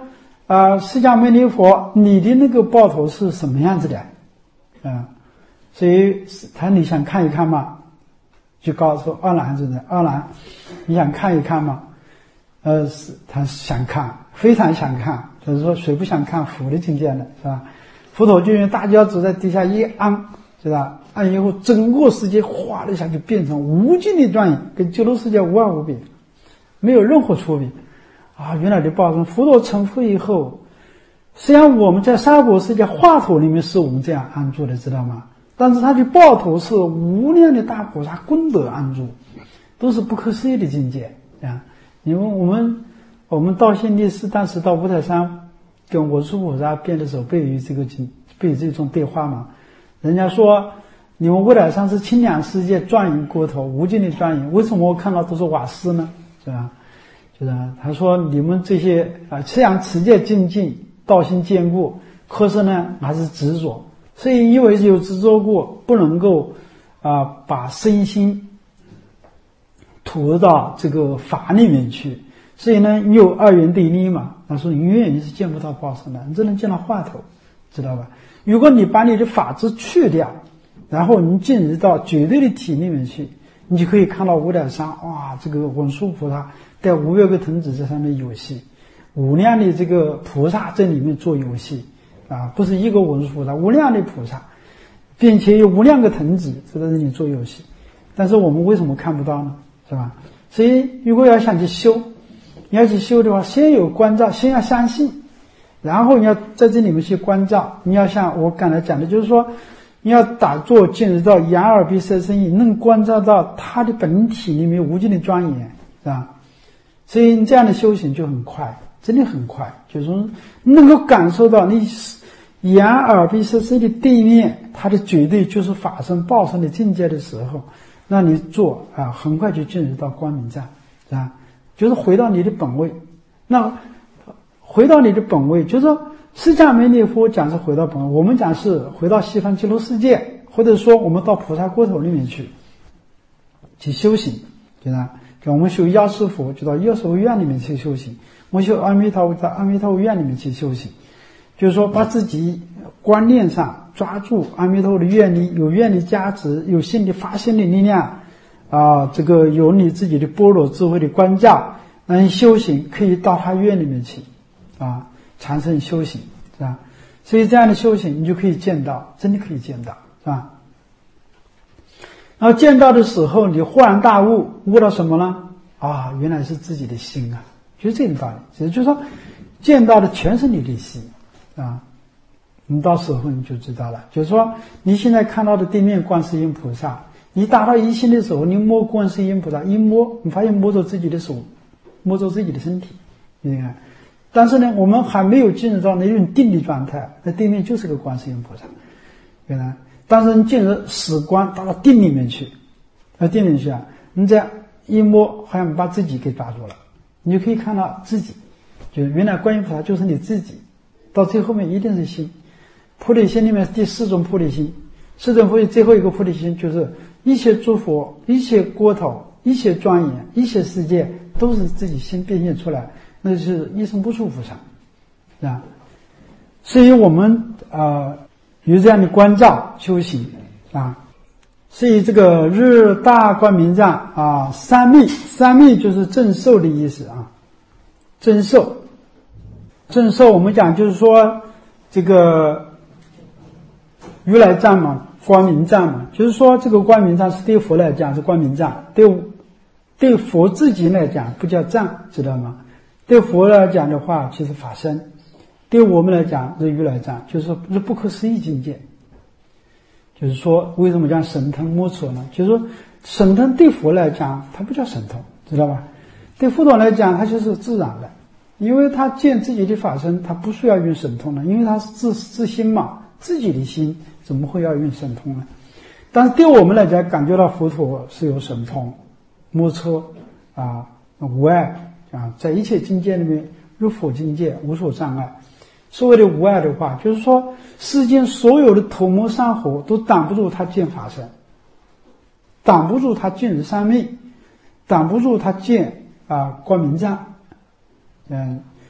啊，释迦牟尼佛，你的那个报头是什么样子的？啊，所以他你想看一看吗？就告诉二郎子的二郎，你想看一看吗？呃，是他想看，非常想看。就是说，谁不想看佛的境界呢？是吧？佛陀就用大脚趾在底下一按，是吧？按以后，整个世界哗的一下就变成无尽的庄严，跟极乐世界无二无别，没有任何出别。啊，原来的报身，佛陀成佛以后，实际上我们在娑婆世界化头里面是我们这样安住的，知道吗？但是他的报头是无量的大菩萨功德安住，都是不可思议的境界啊！因为我们我们到现历史，当时到五台山跟文殊菩萨变的时候，被于这个被这种对话嘛，人家说你们五台山是清凉世界庄严过头，无尽的庄严，为什么我看到都是瓦斯呢？是吧？就是他说你们这些啊，虽然持戒精进，道心坚固，可是呢还是执着，所以因为有执着过，不能够啊把身心投到这个法里面去，所以呢有二元对立嘛。他说你永远是见不到报身的，你只能见到话头，知道吧？如果你把你的法执去掉，然后你进入到绝对的体里面去，你就可以看到五台山，哇，这个文殊菩萨带五百个童子在上面游戏，无量的这个菩萨在里面做游戏啊，不是一个文殊菩萨，无量的菩萨，并且有无量个童子在这里做游戏。但是我们为什么看不到呢？是吧？所以如果要想去修，你要去修的话，先有关照，先要相信，然后你要在这里面去关照。你要像我刚才讲的，就是说你要打坐进入到眼耳鼻舌身意，能关照到它的本体里面无尽的庄严，是吧？所以这样的修行就很快，真的很快，就是说能够感受到你眼耳鼻舌身的对面，它的绝对就是法身报身的境界的时候，那你做啊，很快就进入到光明藏，是吧？就是回到你的本位。那回到你的本位，就是说释迦牟尼佛讲是回到本位，我们讲是回到西方极乐世界，或者说我们到菩萨国土里面去去修行，对吧？我们修药师佛就到药师佛院里面去修行，我们修阿弥陀佛到阿弥陀佛院里面去修行，就是说把自己观念上抓住阿弥陀佛的愿力，有愿力加持，有心的发心的力量啊，这个有你自己的般若智慧的关照，那你修行可以到他院里面去啊，产生修行，是吧？所以这样的修行你就可以见到，真的可以见到，是吧？然后见到的时候，你恍然大悟，悟到什么呢？啊，原来是自己的心啊，就是这个道理。也就是说，见到的全是你的心啊，你到时候你就知道了。就是说，你现在看到的对面观世音菩萨，你达到一心的时候，你摸观世音菩萨，一摸，你发现摸着自己的手，摸着自己的身体，你看。但是呢，我们还没有进入到那种定的状态，那对面就是个观世音菩萨，原来。但是你进入死观，到了定里面去，到定里面去啊，你这样一摸，好像把自己给抓住了，你就可以看到自己，就原来观音菩萨就是你自己，到最后面一定是心。菩提心里面是第四种菩提心，四种菩提最后一个菩提心就是一切诸佛、一切国土、一切庄严、一切世界都是自己心变现出来，那就是一生不处菩萨啊。所以我们呃。有这样的关照修行啊，所以这个日大光明藏啊，三密，三密就是正受的意思啊，正受，正受我们讲就是说这个如来藏嘛，光明藏嘛，就是说这个光明藏是对佛来讲是光明藏，对对佛自己来讲不叫藏，知道吗？对佛来讲的话就是法身。对我们来讲是如来藏，就是说是不可思议境界。就是说为什么讲神通莫测呢？就是说神通对佛来讲它不叫神通，知道吧？对佛陀来讲它就是自然的，因为他见自己的法身，他不需要用神通的，因为他是自自心嘛，自己的心怎么会要用神通呢？但是对我们来讲，感觉到佛陀是有神通莫测啊，无碍啊，在一切境界里面入佛境界无所障碍。所谓的无碍的话，就是说世间所有的头目山河都挡不住他见法身，挡不住他进入三昧，挡不住他见啊光明藏。嗯，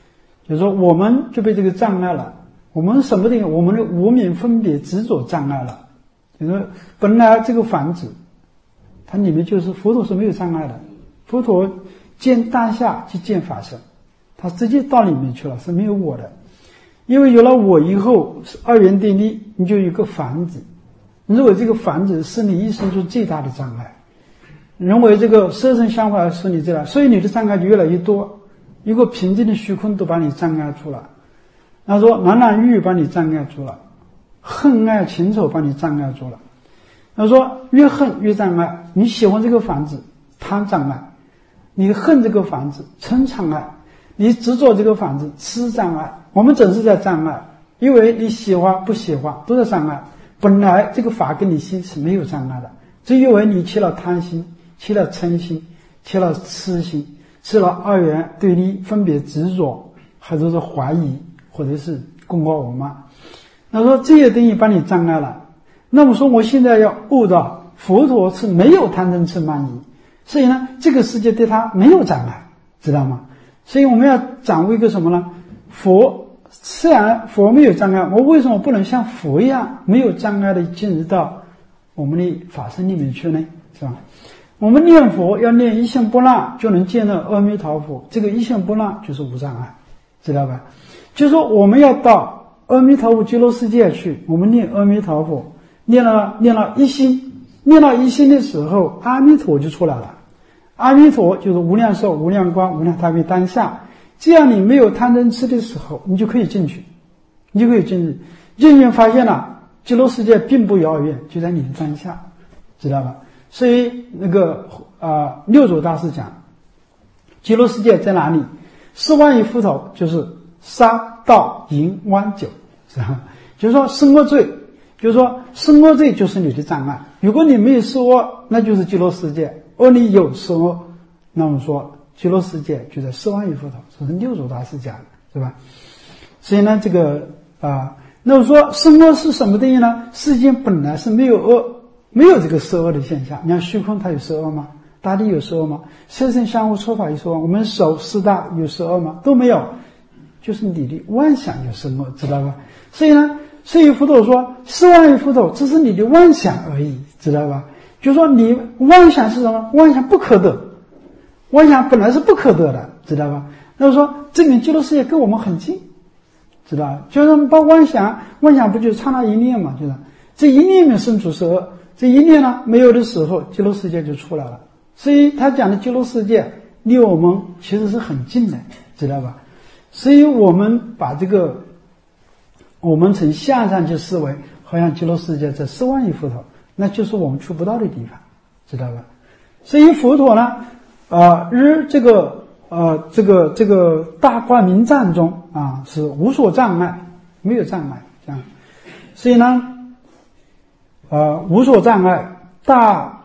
就是说我们就被这个障碍了，我们什么东西？我们的无明分别执着障碍了。就是说本来这个房子它里面就是佛陀是没有障碍的，佛陀见当下就见法身，他直接到里面去了，是没有我的。因为有了我以后，二元对立，你就有一个房子。如果这个房子是你一生中最大的障碍，认为这个色身相法是你最大，所以你的障碍就越来越多。一个平静的虚空都把你障碍住了。他说男男欲把你障碍住了，恨爱情仇把你障碍住了。他说越恨越障碍，你喜欢这个房子贪障碍，你恨这个房子嗔障碍，你执着这个房子痴障碍。我们总是在障碍，因为你喜欢不喜欢都在障碍。本来这个法跟你心是没有障碍的，只因为你起了贪心，起了嗔心，起了痴心，起了二元对立分别执着，或者是怀疑，或者是功高我慢。那说这些东西把你障碍了，那么说我现在要悟到佛陀是没有贪嗔痴慢疑，所以呢这个世界对他没有障碍，知道吗？所以我们要掌握一个什么呢？佛虽然佛没有障碍，我为什么不能像佛一样没有障碍的进入到我们的法身里面去呢？是吧？我们念佛要念一心不乱，就能见到阿弥陀佛。这个一心不乱就是无障碍，知道吧？就是说我们要到阿弥陀佛极乐世界去，我们念阿弥陀佛，念了念了一心，念到一心的时候，阿弥陀就出来了。阿弥陀就是无量寿、无量光、无量大悲当下。这样你没有贪嗔痴的时候，你就可以进去，你就可以进去。渐渐发现了极乐世界并不遥远，就在你的当下，知道吧？所以那个啊、呃，六祖大师讲，极乐世界在哪里？四万亿佛头就是杀盗淫妄酒，是吧？就是说生恶罪，就是说生恶罪就是你的障碍。如果你没有施恶，那就是极乐世界；而你有施恶，那么说极乐世界就在四万亿佛头，这是六祖大师讲的，是吧？所以呢，这个啊、呃，那么说生恶是什么东西呢？世间本来是没有恶，没有这个色恶的现象。你看虚空它有色恶吗？大地有色恶吗？色身相互错法有色恶，我们手四大有色恶吗？都没有，就是你的妄想有色恶，知道吧？所以呢，所以佛陀说四万亿佛头，这是你的妄想而已，知道吧？就是说你妄想是什么？妄想不可得。妄想本来是不可得的，知道吧？那么说证明极乐世界跟我们很近，知道吧？就是把妄想，妄想不就是刹那一念嘛？就是这一念面生出色恶，这一念呢没有的时候，极乐世界就出来了。所以他讲的极乐世界离我们其实是很近的，知道吧？所以我们把这个我们从相上去思维，好像极乐世界在四万亿佛头，那就是我们去不到的地方，知道吧？所以佛陀呢啊，日这个呃，这个这个大光明藏中啊，是无所障碍，没有障碍，这样。所以呢，呃，无所障碍，大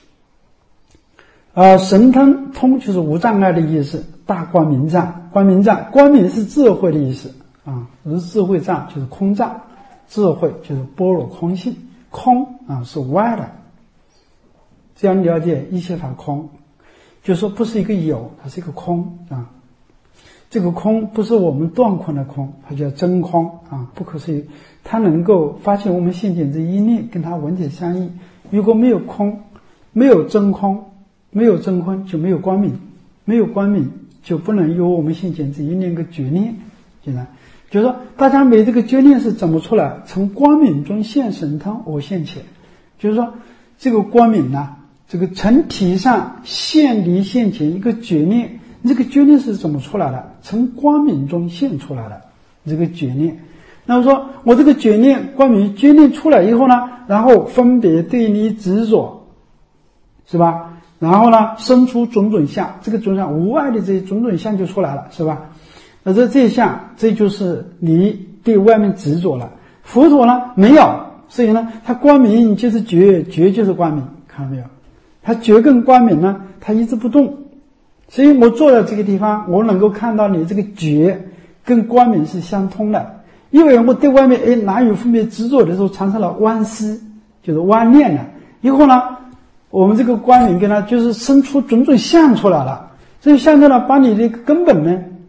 呃神通通就是无障碍的意思。大光明藏，光明藏，光明是智慧的意思啊，是智慧藏就是空藏，智慧就是般若空性，空啊是无碍的。这样了解一切法空。就是说不是一个有，它是一个空啊。这个空不是我们断空的空，它叫真空啊，不可思议。它能够发现我们现前这一念跟它文体相应。如果没有空，没有真空，没有真空就没有光明，没有光明就不能有我们现前这一念个觉念。现在就是说大家每这个觉念是怎么出来？从光明中现神通而现前，就是说这个光明呢、啊这个从体上现离现前一个觉念，这个觉念是怎么出来的？从光明中现出来的这个觉念。那么说我这个觉念光明觉念出来以后呢，然后分别对立执着，是吧？然后呢生出种种相，这个种种无碍的这些种种相就出来了，是吧？那这这相，这就是你对外面执着了。佛陀呢没有，所以呢他光明就是觉，觉就是光明，看到没有？它觉跟光明呢，它一直不动，所以我坐在这个地方，我能够看到你这个觉跟光明是相通的。因为我对外面哎哪有分别执着的时候产生了妄思，就是妄念了。以后呢，我们这个光明跟它就是生出种种相出来了，所以相对呢，把你的根本呢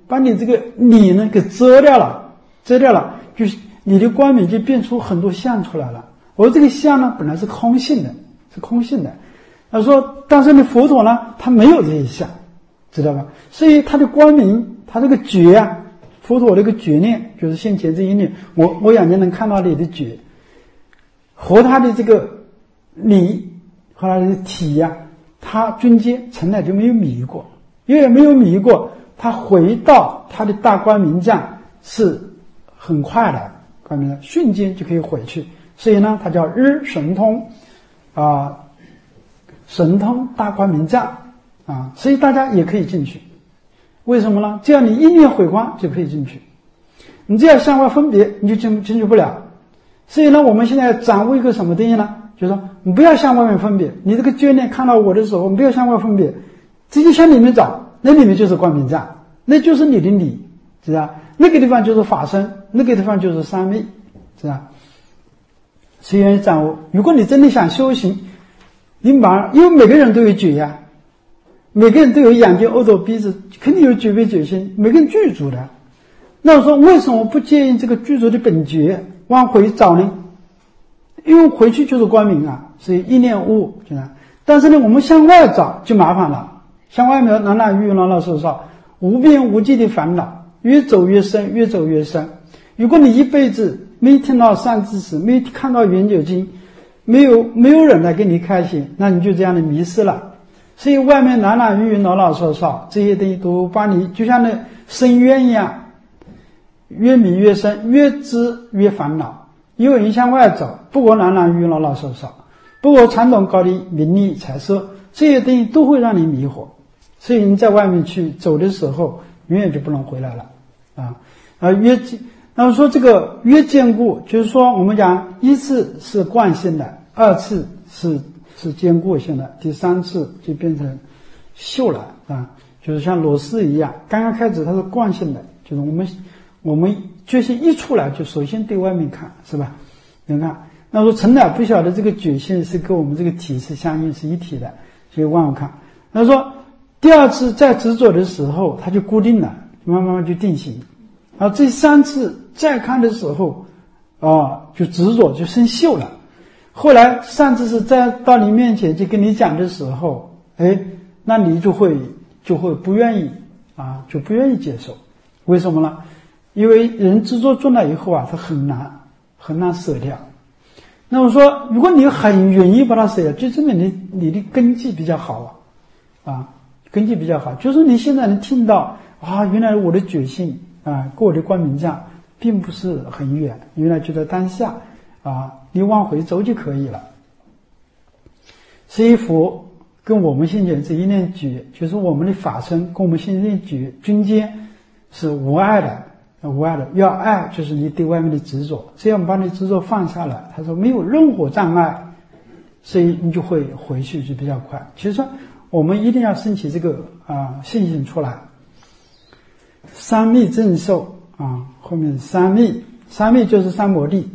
把你这个你呢给遮掉了，遮掉了，就是你的光明就变出很多相出来了。而这个相呢，本来是空性的，是空性的。他说，但是呢，佛陀呢，他没有这些相，知道吧？所以他的光明，他这个觉啊，佛陀这个觉念，就是现前这一念，我我眼睛能看到你的觉，和他的这个理和他的体呀、啊，他中间从来就没有迷过，因为没有迷过，他回到他的大光明藏是很快的，光明瞬间就可以回去。所以呢，它叫日神通啊、呃，神通大光明藏啊，所以大家也可以进去。为什么呢？只要你一念回光就可以进去，你只要向外分别，你就进进去不了。所以呢，我们现在掌握一个什么东西呢？就是说，你不要向外面分别。你这个觉念看到我的时候，你不要向外分别，直接向里面找，那里面就是光明藏，那就是你的理，知道？那个地方就是法身，那个地方就是三昧，知道？谁愿意掌握？如果你真的想修行，你马上，因为每个人都有觉呀、啊，每个人都有眼睛、耳朵、鼻子，肯定有觉别觉心，每个人具足的。那我说，为什么不接应这个具足的本觉往回找呢？因为回去就是光明啊，所以一念悟，知道？但是呢，我们向外找就麻烦了，向外面男男女女、老老少少，无边无际的烦恼，越走越深，越走越深。如果你一辈子没听到善知识，没看到圆觉经，没有没有人来给你开心，那你就这样的迷失了。所以外面男男女女、老老少少这些东西都把你就像那深渊一样，越迷越深，越知越烦恼。因为你向外走，不过男男女女、老老少少，不过传统高低、名利财色，这些东西都会让你迷惑。所以你在外面去走的时候，永远就不能回来了啊！啊，越那么说这个越坚固，就是说我们讲一次是惯性的，二次是是坚固性的，第三次就变成锈了啊，就是像螺丝一样，刚刚开始它是惯性的，就是我们我们决心一出来就首先对外面看，是吧？你看，那说从来不晓得这个觉性是跟我们这个体是相应是一体的，所以往我看，那说第二次再执着的时候，它就固定了，慢慢就定型。然后这三次再看的时候，啊，就执着就生锈了。后来上次是再到你面前去跟你讲的时候，哎，那你就会就会不愿意啊，就不愿意接受。为什么呢？因为人执着做了以后啊，他很难很难舍掉。那么说，如果你很愿意把它舍掉，就证明你你的根基比较好啊，啊，根基比较好。就是你现在能听到啊，原来我的觉性啊，跟我的光明藏并不是很远，原来就在当下啊，你往回走就可以了。所以佛跟我们现前这一念觉，就是我们的法身跟我们现前觉中间是无碍的。无碍的，要爱就是你对外面的执着，这样把你执着放下来，他说没有任何障碍，所以你就会回去就比较快。其实说我们一定要升起这个啊信心出来。三密正受啊，后面三密，三密就是三摩地，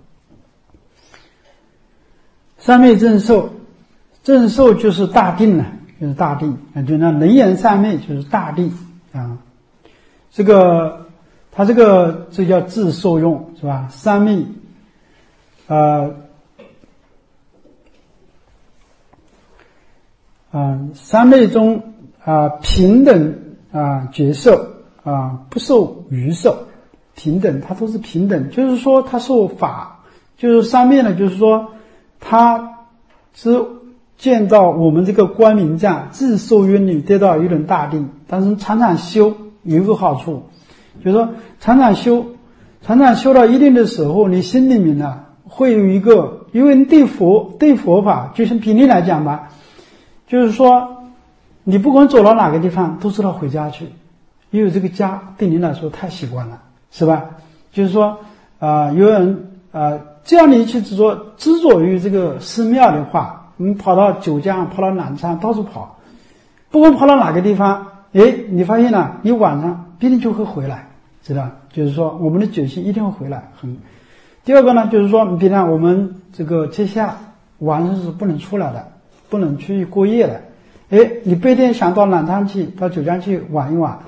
三密正受，正受就是大定了，就是大定，就那能言三昧就是大定啊，这个。它这个这叫自受用，是吧？三密，呃，嗯、呃，三昧中啊、呃、平等啊、呃、觉受啊、呃、不受余受，平等，它都是平等，就是说它受法，就是三昧呢，就是说它是见到我们这个光明藏自受用里得到一种大定，但是常常修有一个好处。就是说常常修常常修到一定的时候，你心里面呢会有一个，因为对佛对佛法就是比例来讲吧，就是说你不管走到哪个地方都知道回家去，因为这个家对你来说太习惯了，是吧？就是说啊、呃，有人啊、呃，这样你去执着执着于这个寺庙的话，你跑到九江跑到南昌到处跑，不管跑到哪个地方，诶，你发现了你晚上必定就会回来，知道？就是说我们的觉性一定会回来。很，第二个呢，就是说，比方我们这个接下晚上是不能出来的，不能去过夜的。哎，你白天想到南昌去，到九江去玩一玩，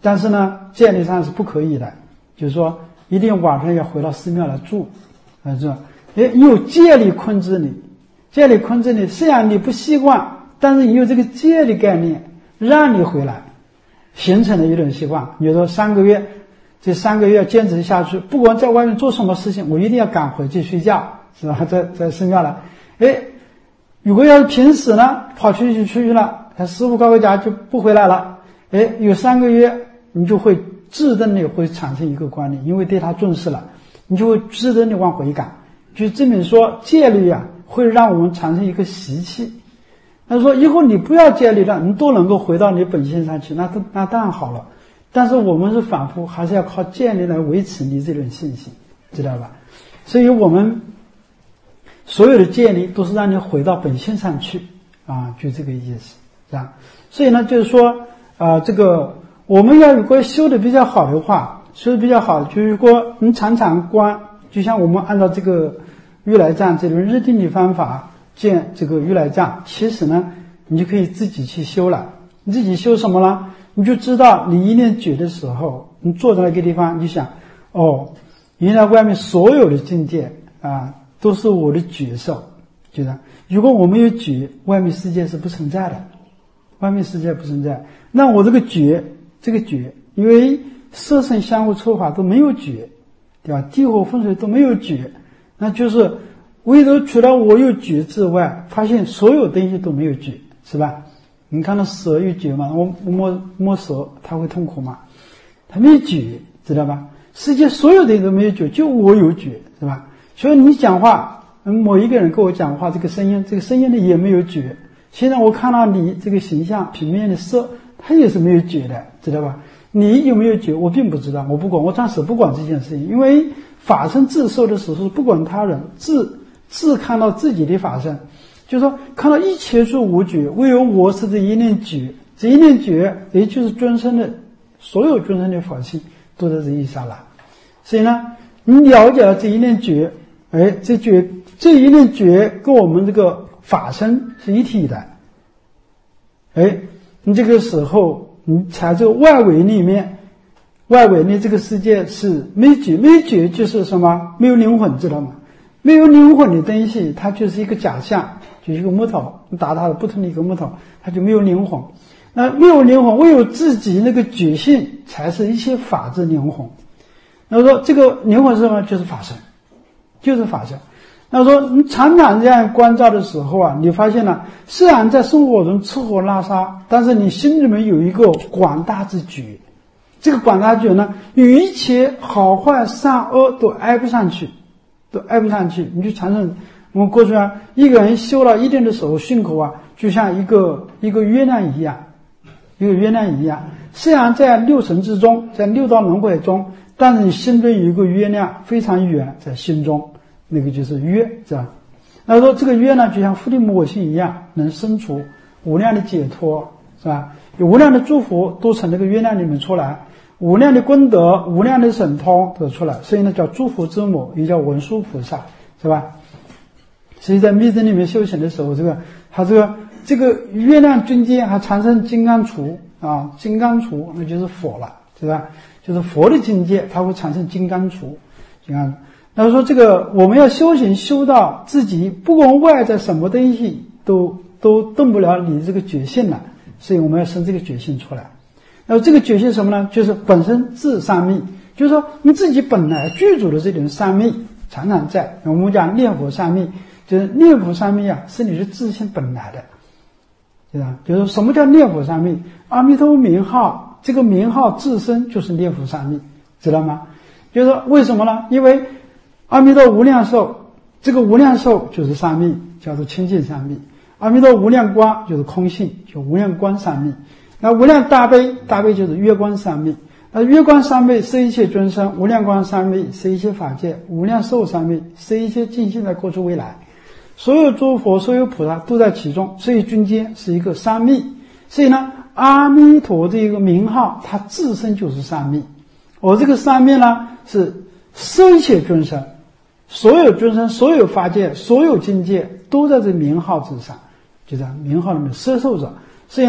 但是呢，戒律上是不可以的，就是说一定晚上要回到寺庙来住，啊，是吧？哎，有戒律控制你，戒律控制你，虽然你不习惯，但是你有这个戒律概念，让你回来，形成了一种习惯。你说三个月，这三个月坚持下去，不管在外面做什么事情，我一定要赶回去睡觉，是吧？在在寺庙了，哎，如果要是平时呢，跑出去出去了，他师父告回家就不回来了，哎，有三个月，你就会自动的会产生一个观念，因为对他重视了，你就会自动的往回赶，就证明说戒律啊，会让我们产生一个习气。他说以后你不要戒律了，你都能够回到你本性上去，那那当然好了。但是我们是反复还是要靠戒律来维持你这种信心，知道吧？所以我们所有的戒律都是让你回到本性上去啊，就这个意思，是吧？所以呢，就是说啊、呃，这个我们要如果修的比较好的话，修的比较好，就是如果你常常观，就像我们按照这个如来藏这种日定的方法见这个如来藏，其实呢，你就可以自己去修了。你自己修什么呢？你就知道你一念觉的时候，你坐在那个地方，你想，哦，原来外面所有的境界啊，都是我的觉受，觉得如果我没有觉，外面世界是不存在的，外面世界不存在。那我这个觉，这个觉，因为色声香味触法都没有觉，对吧？地火风水都没有觉，那就是唯独除了我有觉之外，发现所有东西都没有觉，是吧？你看到蛇有觉吗？我摸摸蛇，它会痛苦吗？它没有觉，知道吧？世界所有的人都没有觉，就我有觉，是吧？所以你讲话，某一个人跟我讲话，这个声音，这个声音呢也没有觉。现在我看到你这个形象平面的色，它也是没有觉的，知道吧？你有没有觉？我并不知道，我不管，我暂时不管这件事情，因为法身自受的时候，不管他人，自自看到自己的法身。就是说看到一切处无觉，唯有我是这一念觉，这一念觉也就是众生的所有众生的法性都在这一刹那。所以呢，你了解了这一念觉，哎，这觉这一念觉跟我们这个法身是一体的，哎，你这个时候你才这个外围里面，外围的这个世界是没觉，没觉就是什么？没有灵魂，知道吗？没有灵魂的东西，它就是一个假象，就是一个木头，你打它的不同的一个木头，它就没有灵魂。那没有灵魂，唯有自己那个觉性才是一切法之灵魂。那说这个灵魂是什么？就是法身，就是法身。那说你常常这样关照的时候啊，你发现了，虽然在生活中吃喝拉撒，但是你心里面有一个广大之觉。这个广大觉呢，与一切好坏善恶都挨不上去。都挨不上去，你就产生我们过去啊，一个人修了一定的时候，胸口啊，就像一个一个月亮一样，一个月亮一样。虽然在六尘之中，在六道轮回中，但是你心中有一个月亮非常远，在心中，那个就是月，是吧？那说这个月呢，就像伏地魔性一样，能生出无量的解脱，是吧？有无量的祝福都从这个月亮里面出来。无量的功德，无量的神通得出来，所以呢叫诸佛之母，也叫文殊菩萨，是吧？所以在密宗里面修行的时候，这个它这个这个月亮中间还产生金刚杵啊，金刚杵那就是佛了，是吧？就是佛的境界，它会产生金刚杵，金刚。那说这个我们要修行修到自己不管外在什么东西都都动不了你这个觉性了，所以我们要生这个觉性出来。那这个觉性什么呢？就是本身自三密，就是说你自己本来具足的这种三密常常在。我们讲念佛三密，就是念佛三密啊，是你的自性本来的，对吧？就是什么叫念佛三密？阿弥陀佛名号，这个名号自身就是念佛三密，知道吗？就是说为什么呢？因为阿弥陀无量寿，这个无量寿就是三密，叫做清净三密。阿弥陀无量光就是空性，就无量光三密。那无量大悲，大悲就是月光三昧。那月光三昧是一切众生，无量光三昧是一切法界，无量寿三昧是一切尽现在过去未来，所有诸佛所有菩萨都在其中，所以中间是一个三昧。所以呢，阿弥陀这一个名号，它自身就是三昧。我这个三昧呢，是摄一切众生，所有众生，所有法界，所有境界都在这名号之上，就在名号里面摄受着。所以呢，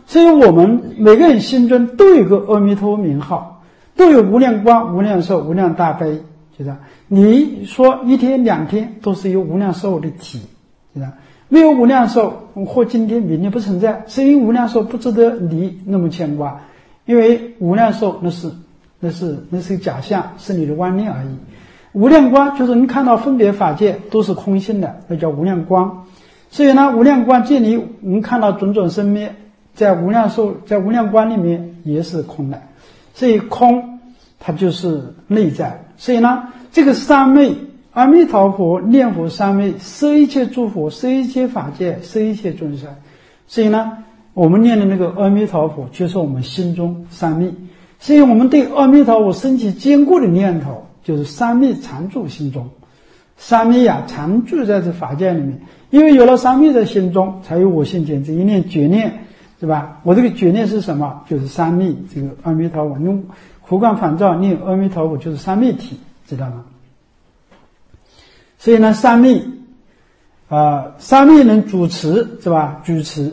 所以我们每个人心中都有个阿弥陀佛名号，都有无量光、无量寿、无量大悲，就这样。你说一天两天都是有无量寿的体，就这样。没有无量寿，或今天明天不存在，是因为无量寿不值得你那么牵挂，因为无量寿那是那是那是假象，是你的妄念而已。无量光就是你看到分别法界都是空性的，那叫无量光。所以呢，无量光见你我们看到种种生灭，在无量寿在无量光里面也是空的，所以空它就是内在。所以呢，这个三昧阿弥陀佛念佛三昧，摄一切诸佛，摄一切法界，摄一切众生。所以呢，我们念的那个阿弥陀佛就是我们心中三昧。所以我们对阿弥陀佛升起坚固的念头，就是三昧常住心中。三昧啊，常住在这法界里面，因为有了三昧在心中，才有我性简直一念觉念，对吧？我这个觉念是什么？就是三昧，这个阿弥陀佛用胡观反照念阿弥陀佛就是三昧体，知道吗？所以呢，三昧啊、呃，三昧能主持，是吧？主持。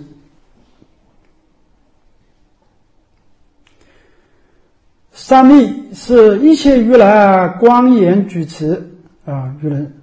三昧是一切如来光严主持啊，如来。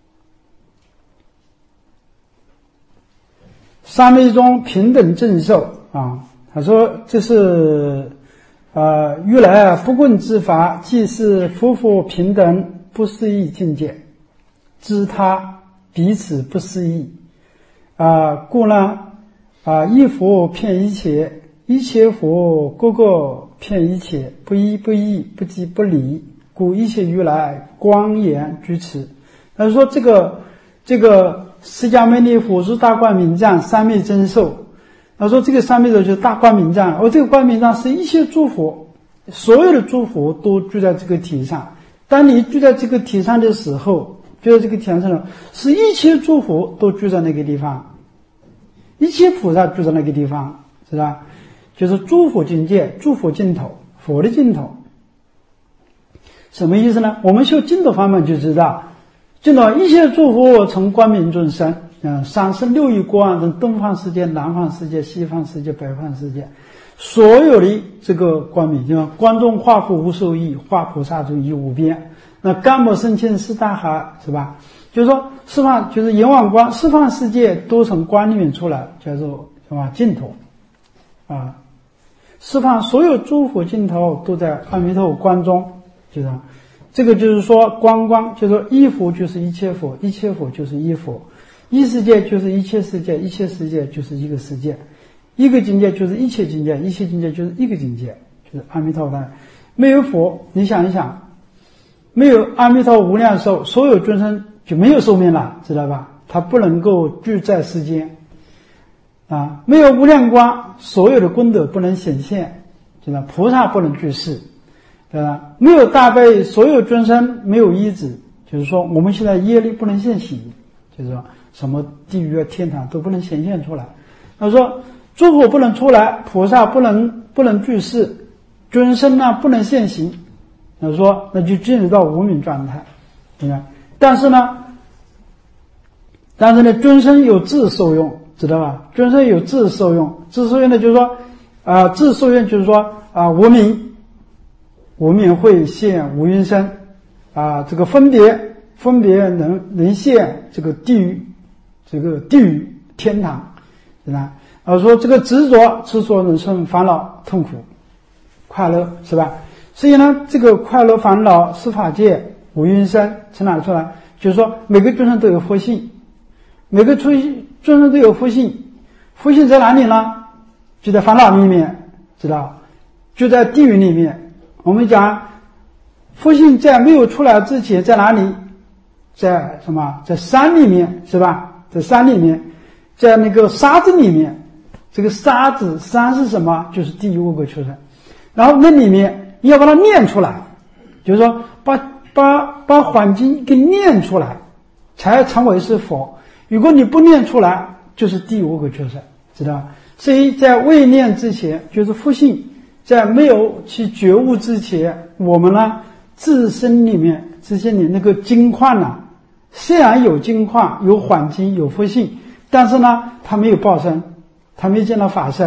三昧中平等正受啊，他说这是呃如来啊不共之法，即是夫妇平等不思议境界，知他彼此不思议啊，故呢啊一佛骗一切，一切佛各个骗一切，不依不异，不即不离，故一切如来光严具持。他说这个这个释迦牟尼佛是大光明藏三昧真受，他说这个三昧的就是大光明藏，而这个光明藏是一切诸佛，所有的诸佛都聚在这个体上。当你聚在这个体上的时候，聚在这个体上的是一切诸佛都聚在那个地方，一切菩萨聚在那个地方，是吧？就是诸佛境界，诸佛尽头，佛的尽头。什么意思呢？我们修净土法门就知道，净土一切诸佛成光明众生，嗯，三十六亿光等东方世界、南方世界、西方世界、北方世界，所有的这个光明，就光中化佛无数亿，化菩萨中亦无边。那干摩圣清四大海，是吧？就是说释放，就是阎王光，释放世界都从光里面出来，叫做什么净土啊？释放所有诸佛尽头都在阿弥陀佛光中，就是这个就是说光光，就是说一佛就是一切佛，一切佛就是一佛，一世界就是一切世界，一切世界就是一个世界，一个境界就是一切境界，一切境界就是一个境界，就是阿弥陀佛。没有佛，你想一想，没有阿弥陀无量寿，所有众生就没有寿命了，知道吧？他不能够居在世间啊，没有无量光，所有的功德不能显现，知道？菩萨不能居士，对吧？没有大悲，所有众生没有依止，就是说我们现在业力不能现行，就是说什么地狱啊、天堂都不能显现出来。他说诸佛不能出来，菩萨不能不能居士，众生呢不能现行。他说那就进入到无明状态，对吧？但是呢，但是呢，众生有自受用。知道吧？众生有自受用，自受用的就是说，啊、呃，自受用就是说啊、呃，无明，无明会现无云身，啊、呃，这个分别分别能能现这个地狱，这个地狱天堂，是吧？啊，说这个执着执着能生烦恼痛苦，快乐是吧？所以呢，这个快乐烦恼是法界无云身从哪出来？就是说每个众生都有佛性，每个众众生都有佛性，佛性在哪里呢？就在烦恼里面，知道？就在地狱里面。我们讲佛性在没有出来之前在哪里？在什么？在山里面，是吧？在山里面，在那个沙子里面。这个沙子山是什么？就是地狱恶鬼畜生。然后那里面你要把它念出来，就是说把把把环境给念出来，才成为是佛。如果你不念出来，就是地狱恶鬼畜生，知道吧？所以在未念之前，就是佛性在没有去觉悟之前，我们呢自身里面自身里那个金矿呢、啊，虽然有金矿、有环境、有佛性，但是呢，它没有报身，它没见到法身，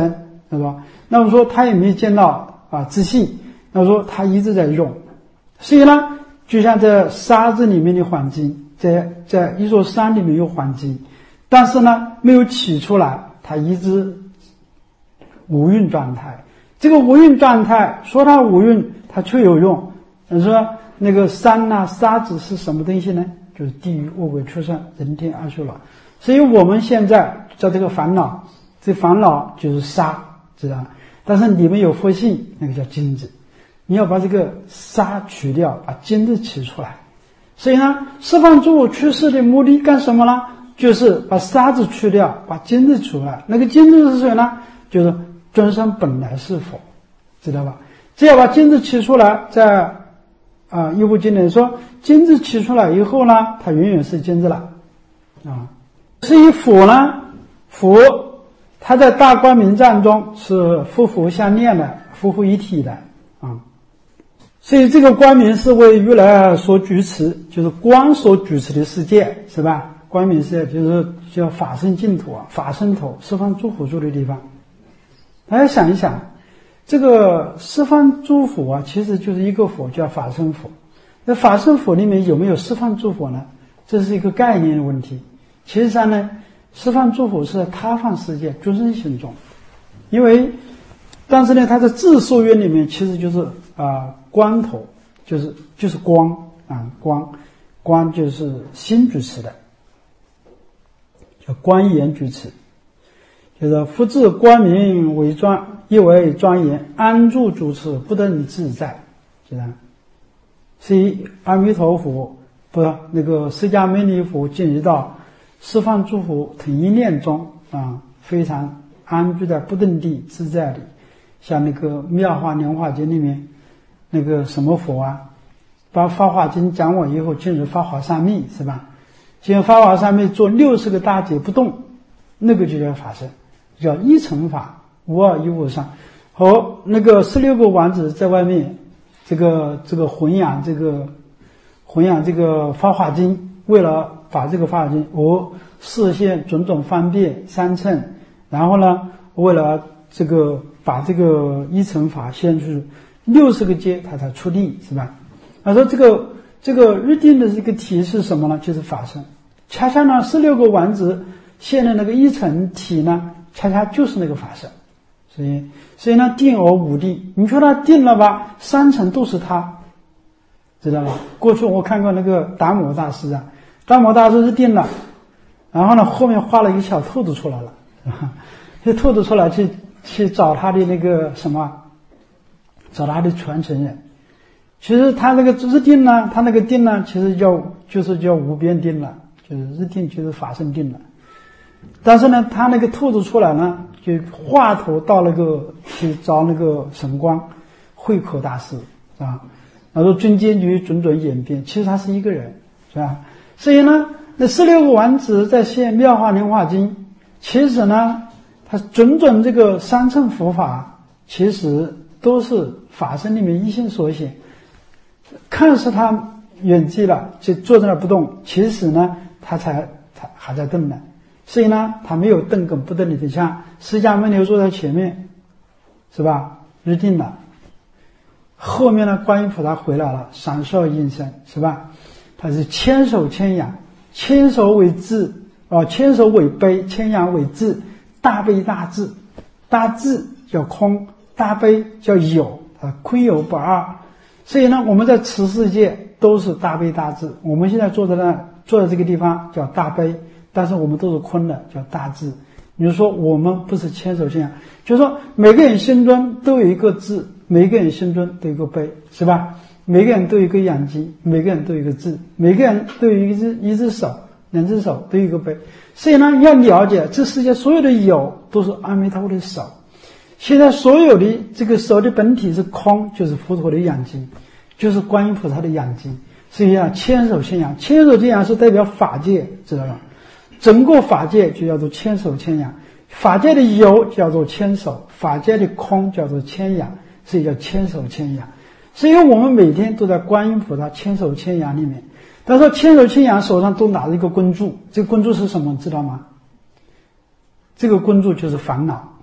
对吧？那么说他也没见到啊自信，那么说他一直在用，所以呢，就像在沙子里面的环境，在在一座山里面有环境，但是呢没有起出来，他一直无蕴状态。这个无蕴状态，说它无蕴，它却有用。你说那个山呐、啊、沙子是什么东西呢？就是地狱、恶鬼、畜生、人天、阿修罗。所以我们现在叫这个烦恼，这烦恼就是沙，知道吗？但是你们有佛性，那个叫金子。你要把这个沙取掉，把金子取出来。所以呢，十方诸佛出世的目的干什么呢？就是把沙子去掉，把金子出来。那个金子是谁呢？就是众生本来是佛，知道吧？只要把金子取出来，在啊《一部经》里说，金子取出来以后呢，它永远是金子了啊。至于佛呢，佛它在大光明藏中是佛佛相念的，佛佛一体的啊。所以这个光明是为如来所主持，就是光所主持的世界，是吧？光明世界就是叫法身净土啊，法身土，十方诸佛住的地方。大家想一想，这个十方诸佛啊，其实就是一个佛，叫法身佛。那法身佛里面有没有十方诸佛呢？这是一个概念的问题。其实上呢，十方诸佛是在他方世界众生心中，因为但是呢，它的字数约里面其实就是啊、呃、光头，就是就是光啊光光就是心主持的，叫光严主持。就是福至光明为庄，亦为庄严，安住主持，不得你自在，知道吗？所以阿弥陀佛不那个释迦牟尼佛进入到十方诸佛统一念中啊，非常安住在不动地自在里。像那个妙法莲华经里面那个什么佛啊，把法华经讲完以后进入法华三昧，是吧？进入法华三昧做六十个大劫不动，那个就叫法身，叫一乘法，无二一无三。和那个十六个王子在外面这个这个弘扬这个弘扬这个法华经，为了把这个法华经我示现种种方便三乘，然后呢为了这个把这个一乘法现出六十个劫他才出地，是吧？他说这个这个日定的这个体是什么呢？就是法身。恰恰呢十六个王子现的那个一乘体呢，恰恰就是那个法身。所以所以呢定而无地，你说他定了吧，三乘都是他，知道吧？过去我看过那个达摩大师啊，达摩大师是定了，然后呢后面画了一个小兔子出来了，这兔子出来去去找他的那个什么，找他的传承人。其实他那个日定呢，他那个定呢，其实叫就是叫无边定了，就是日定就是法身定了。但是呢，他那个兔子出来呢，就化头到那个去找那个神光慧口大师啊，然后中间就种种演变，其实他是一个人，是吧？所以呢，那十六个王子在现妙法莲华经，其实呢，他种种这个三乘佛法，其实都是法身里面一心所显。看似他远寂了，就坐在那不动，其实呢，他才他还在动呢。所以呢，他没有动跟不动的，像释迦牟尼坐在前面，是吧？日定了。后面呢，观音菩萨回来了，闪烁应声，是吧？他是千手千眼，千手为智，哦，千手为悲，千眼为智，大悲大智，大智叫空，大悲叫有，啊，空有不二。所以呢，我们在此世界都是大悲大智。我们现在坐在那，坐在这个地方叫大悲，但是我们都是空的，叫大智。比如说，我们不是千手千眼，就是说每个人心中都有一个智，每个人心中都有一个悲，是吧？每个人都有一个眼睛，每个人都有一个智，每个人都有一只一只手，两只手都有一个悲。所以呢，要了解这世界所有的有都是阿弥陀佛的手。现在所有的这个手的本体是空，就是佛陀的眼睛，就是观音菩萨的眼睛。所以啊，千手千眼，千手千眼是代表法界，知道吧？整个法界就叫做千手千眼，法界的有叫做千手，法界的空叫做千眼，所以叫千手千眼。所以我们每天都在观音菩萨千手千眼里面。他说千手千眼手上都拿着一个棍柱，这个棍柱是什么知道吗？这个棍柱就是烦恼，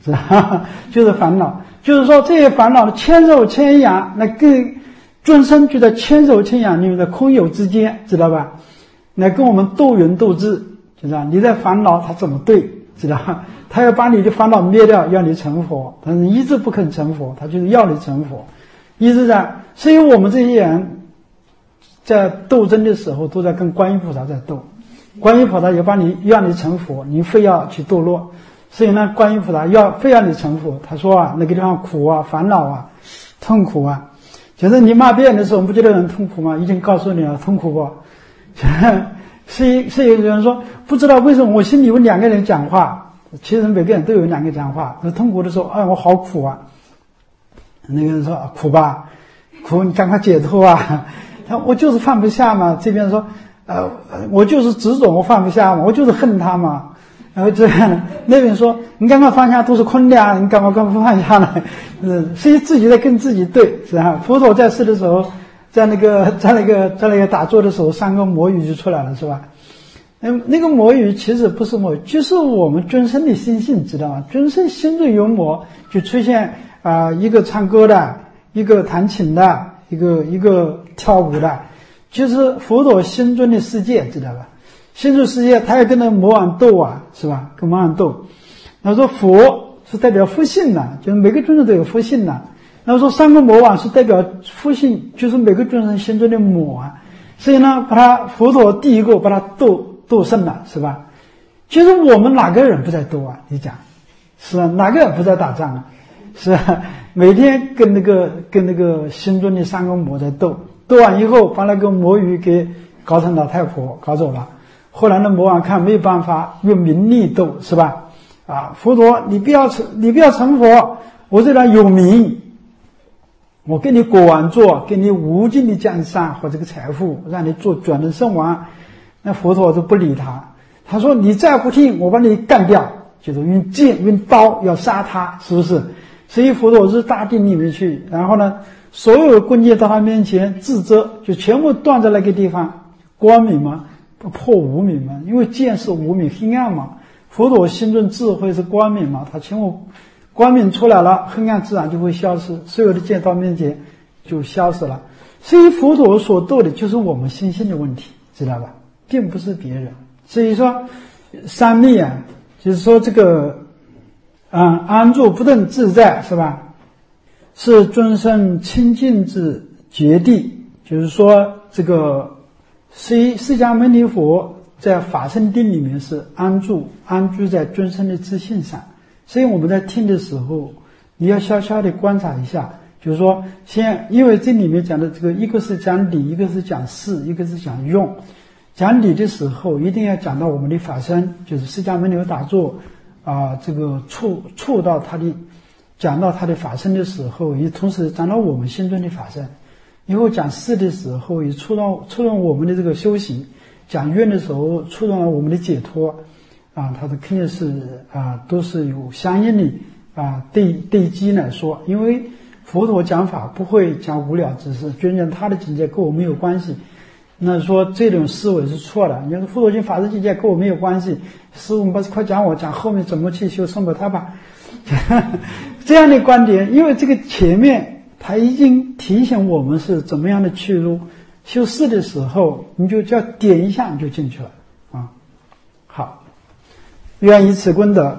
是吧？就是烦恼，就是说这些烦恼的千手千眼，那跟众生就在千手千眼里面的空有之间，知道吧？那跟我们斗云斗智，知道吧？你在烦恼，他怎么对，知道吧？他要把你的烦恼灭掉，要你成佛，但是你一直不肯成佛，他就是要你成佛，一直在。所以我们这些人在斗争的时候，都在跟观音菩萨在斗。观音菩萨也把你要你成佛，你非要去堕落，所以呢，观音菩萨要非要你成佛。他说啊，那个地方苦啊，烦恼啊，痛苦啊，就是你骂别人的时候，不觉得很痛苦吗？已经告诉你了，痛苦不？是一是有人说，不知道为什么我心里有两个人讲话，其实每个人都有两个讲话。那痛苦的时候，哎，我好苦啊。那个人说苦吧，苦，你赶快解脱啊。他我就是放不下嘛。这边说，呃，我就是执着，我放不下嘛，我就是恨他嘛。然后这样，那边说你赶快放下，都是空的啊，你干嘛干嘛不放下呢？嗯，所以自己在跟自己对，是吧？佛陀在世的时候，在那个在那个在那个打坐的时候，三个魔语就出来了，是吧？嗯，那个魔语其实不是魔语，就是我们尊生的心性，知道吗？尊生心中有魔，就出现啊、呃，一个唱歌的，一个弹琴的，一个一个跳舞的，就是佛陀心中的世界，知道吧？心中世界，他也跟那魔王斗啊，是吧？跟魔王斗。他说佛是代表佛性的，就是每个众生都有佛性的。然后说三个魔王是代表佛性，就是每个众生心中的魔啊。所以呢，把他佛陀第一个把他斗斗胜了，是吧？其实我们哪个人不在斗啊？你讲，是啊，哪个人不在打仗啊？是啊，每天跟那个跟那个心中的三个魔在斗，斗完以后把那个魔鱼给搞成老太婆搞走了。后来呢，魔王看没有办法，用名利斗，是吧？啊，佛陀，你不要成，你不要成佛，我这里有名，我给你果王座，给你无尽的江山和这个财富，让你做转轮圣王。那佛陀就不理他，他说你再不听，我把你干掉，就是用剑用刀要杀他，是不是？所以佛陀是大定里面去，然后呢，所有的棍剑到他面前自遮，就全部断在那个地方，光明嘛，破无明嘛，因为剑是无明黑暗嘛，佛陀心中智慧是光明嘛，他全部光明出来了，黑暗自然就会消失，所有的剑到面前就消失了。所以佛陀所斗的就是我们心性的问题，知道吧？并不是别人。所以说三昧啊，就是说这个啊、嗯、安住不动自在，是吧？是尊生清净之觉地，就是说这个释释迦牟尼佛在法身定里面是安住安居在尊生的自性上。所以我们在听的时候，你要悄悄地观察一下，就是说先，因为这里面讲的这个一个是讲理，一个是讲事，一个是讲用。讲理的时候一定要讲到我们的法身，就是释迦牟尼佛打坐啊、呃，这个触触到他的讲到他的法身的时候，也同时讲到我们心中的法身。以后讲事的时候，也触动触动我们的这个修行。讲愿的时候，触动了我们的解脱。啊，它的肯定是啊，都是有相应的啊对对机来说，因为佛陀讲法不会讲无聊之事，觉得他的境界跟我没有关系。那说这种思维是错的，你说佛陀讲法身境界跟我没有关系，师父不是快讲我讲后面怎么去修圣婆他吧？这样的观点，因为这个前面他已经提醒我们是怎么样的去入修事的时候，你就只要点一下你就进去了啊。好。愿以此功德，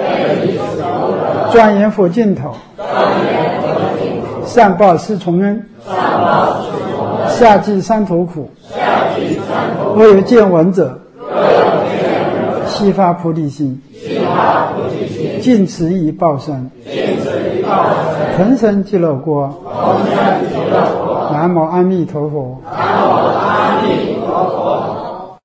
庄严佛净土，善报四重恩，下济三途苦。若有见闻者，悉发菩提心，尽此一报身，腾身极乐国。南无阿弥陀佛。